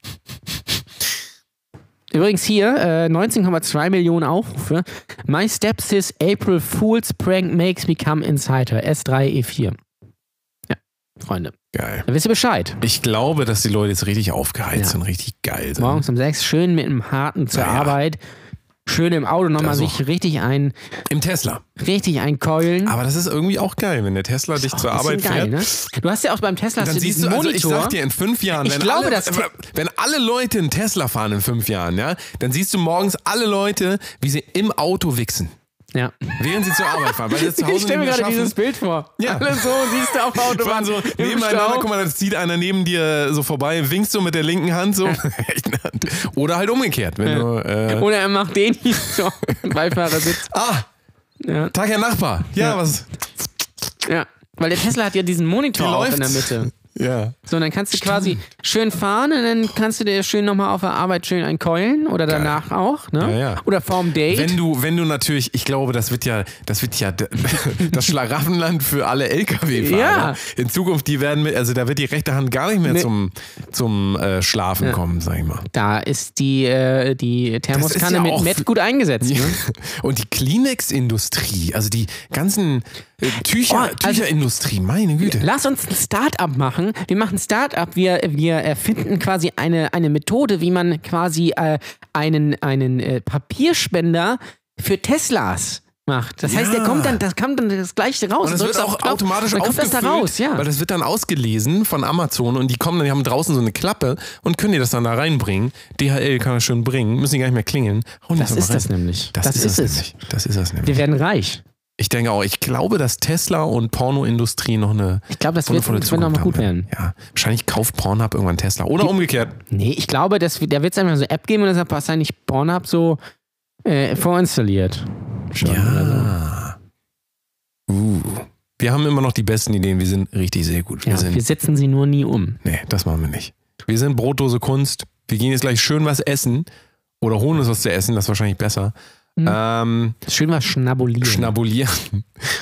Übrigens hier, äh, neunzehn Komma zwei Millionen Aufrufe. My stepsis April Fool's Prank makes me come inside her. S drei E vier. Ja, Freunde. Geil. Da wisst ihr Bescheid. Ich glaube, dass die Leute jetzt richtig aufgeheizt Ja. und richtig geil sind. Morgens um sechs schön mit einem harten zur Ja, ja. Arbeit. Schön im Auto nochmal Das sich richtig ein, Im Tesla. richtig einkeulen. Aber das ist irgendwie auch geil, wenn der Tesla dich Auch zur ein bisschen Arbeit geil, fährt. ne? Du hast ja auch beim Tesla hast Dann du siehst diesen du, also Monitor. ich sag dir, in fünf Jahren, Ich wenn, glaube, alle, das- wenn alle Leute einen Tesla fahren in fünf Jahren, ja, dann siehst du morgens alle Leute, wie sie im Auto wichsen, ja. während sie zur Arbeit fahren, weil sie es zu Ich Hause stelle mir nicht mehr gerade schaffen. dieses Bild vor. Ja. Alle so, siehst du auf der Fahren Autobahn so im nebeneinander, Stau. guck mal, das zieht einer neben dir so vorbei, winkst du mit der linken Hand so. Oder halt umgekehrt, wenn Ja. du. Äh, Oder er macht den hier so im Beifahrersitz. ah, Ja. Tag, Herr Nachbar. Ja, Ja. was? ja. Weil der Tesla hat ja diesen Monitor Wie auch in der läuft's? Mitte. Ja. So, und dann kannst du quasi schön fahren und dann kannst du dir schön nochmal auf der Arbeit schön einkeulen oder danach auch, ne? Ja, ja. Oder vorm Date. Wenn du, wenn du natürlich, ich glaube, das wird ja, das wird ja d- das Schlaraffenland für alle L K W-Fahrer. Ja. In Zukunft, die werden mit, also da wird die rechte Hand gar nicht mehr Nee. zum, zum äh, Schlafen Ja. kommen, sag ich mal. Da ist die, äh, die Thermoskanne ja mit auch Met f- gut eingesetzt. Ne? Und die Kleenex-Industrie, also die ganzen äh, Tücher, Oh, also- Tücherindustrie, meine Güte. Lass uns ein Start-up machen. Wir machen ein Start-up. Wir, wir erfinden quasi eine, eine Methode, wie man quasi äh, einen, einen äh, Papierspender für Teslas macht. Das heißt, Ja. der kommt dann, das kommt dann das Gleiche raus. Und das Drückst wird auf auch den Knopf, automatisch dann kommt aufgefüllt, das da raus, ja. weil das wird dann ausgelesen von Amazon und die kommen dann, die haben draußen so eine Klappe und können dir das dann da reinbringen. D H L kann das schön bringen, müssen die gar nicht mehr klingeln. Hauen Das mal ist rein. das nämlich. Das, Das ist, ist es es. nämlich. Das ist es nämlich. Wir werden reich. Ich denke auch, ich glaube, dass Tesla und Pornoindustrie noch eine Ich glaube, das wird, wundervolle das wird noch mal Zukunft gut haben werden. Ja, wahrscheinlich kauft Pornhub irgendwann Tesla. Oder umgekehrt. Nee, ich glaube, dass, wir- da wird es einfach so eine App geben und deshalb wahrscheinlich Pornhub so äh, vorinstalliert. Schon oder so. Ja. Uh. Wir haben immer noch die besten Ideen. Wir sind richtig sehr gut. Wir Ja, sind, wir setzen sie nur nie um. nee, das machen wir nicht. Wir sind Brotdose Kunst. Wir gehen jetzt gleich schön was essen. Oder holen uns was zu essen. Das ist wahrscheinlich besser. Mhm. Ähm, Schön was schnabulieren. schnabulieren.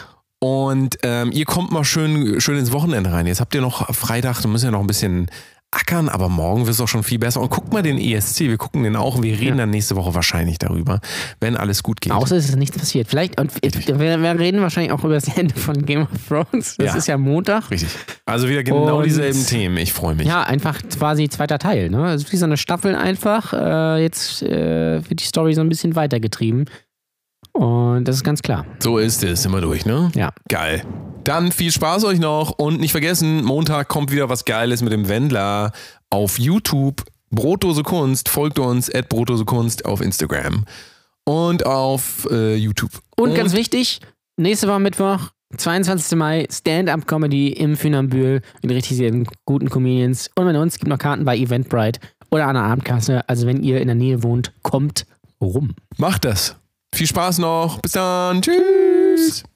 Und ähm, ihr kommt mal schön, schön ins Wochenende rein. Jetzt habt ihr noch Freitag, da müssen ja noch ein bisschen ackern, aber morgen wird es auch schon viel besser. Und guckt mal den E S C, wir gucken den auch und wir reden Ja. dann nächste Woche wahrscheinlich darüber, wenn alles gut geht. Außer es ist nichts passiert. Vielleicht, und wir, wir reden wahrscheinlich auch über das Ende von Game of Thrones. Das Ja. ist ja Montag. Richtig. Also wieder genau Und- dieselben Themen. Ich freue mich. Ja, einfach quasi zweiter Teil. Ne? Also wie so eine Staffel einfach. Äh, jetzt äh, wird die Story so ein bisschen weitergetrieben. Und das ist ganz klar. So ist es, sind wir durch, ne? Ja. Geil. Dann viel Spaß euch noch und nicht vergessen, Montag kommt wieder was Geiles mit dem Wendler auf YouTube. Brotdose Kunst, folgt uns at Brotdose Kunst auf Instagram und auf äh, YouTube. Und, ganz wichtig, nächste Woche Mittwoch, zweiundzwanzigsten Mai, Stand-Up-Comedy im Funambül mit richtig sehr guten Comedians. Und bei uns gibt noch Karten bei Eventbrite oder an der Abendkasse. Also wenn ihr in der Nähe wohnt, kommt rum. Macht das. Viel Spaß noch. Bis dann. Tschüss.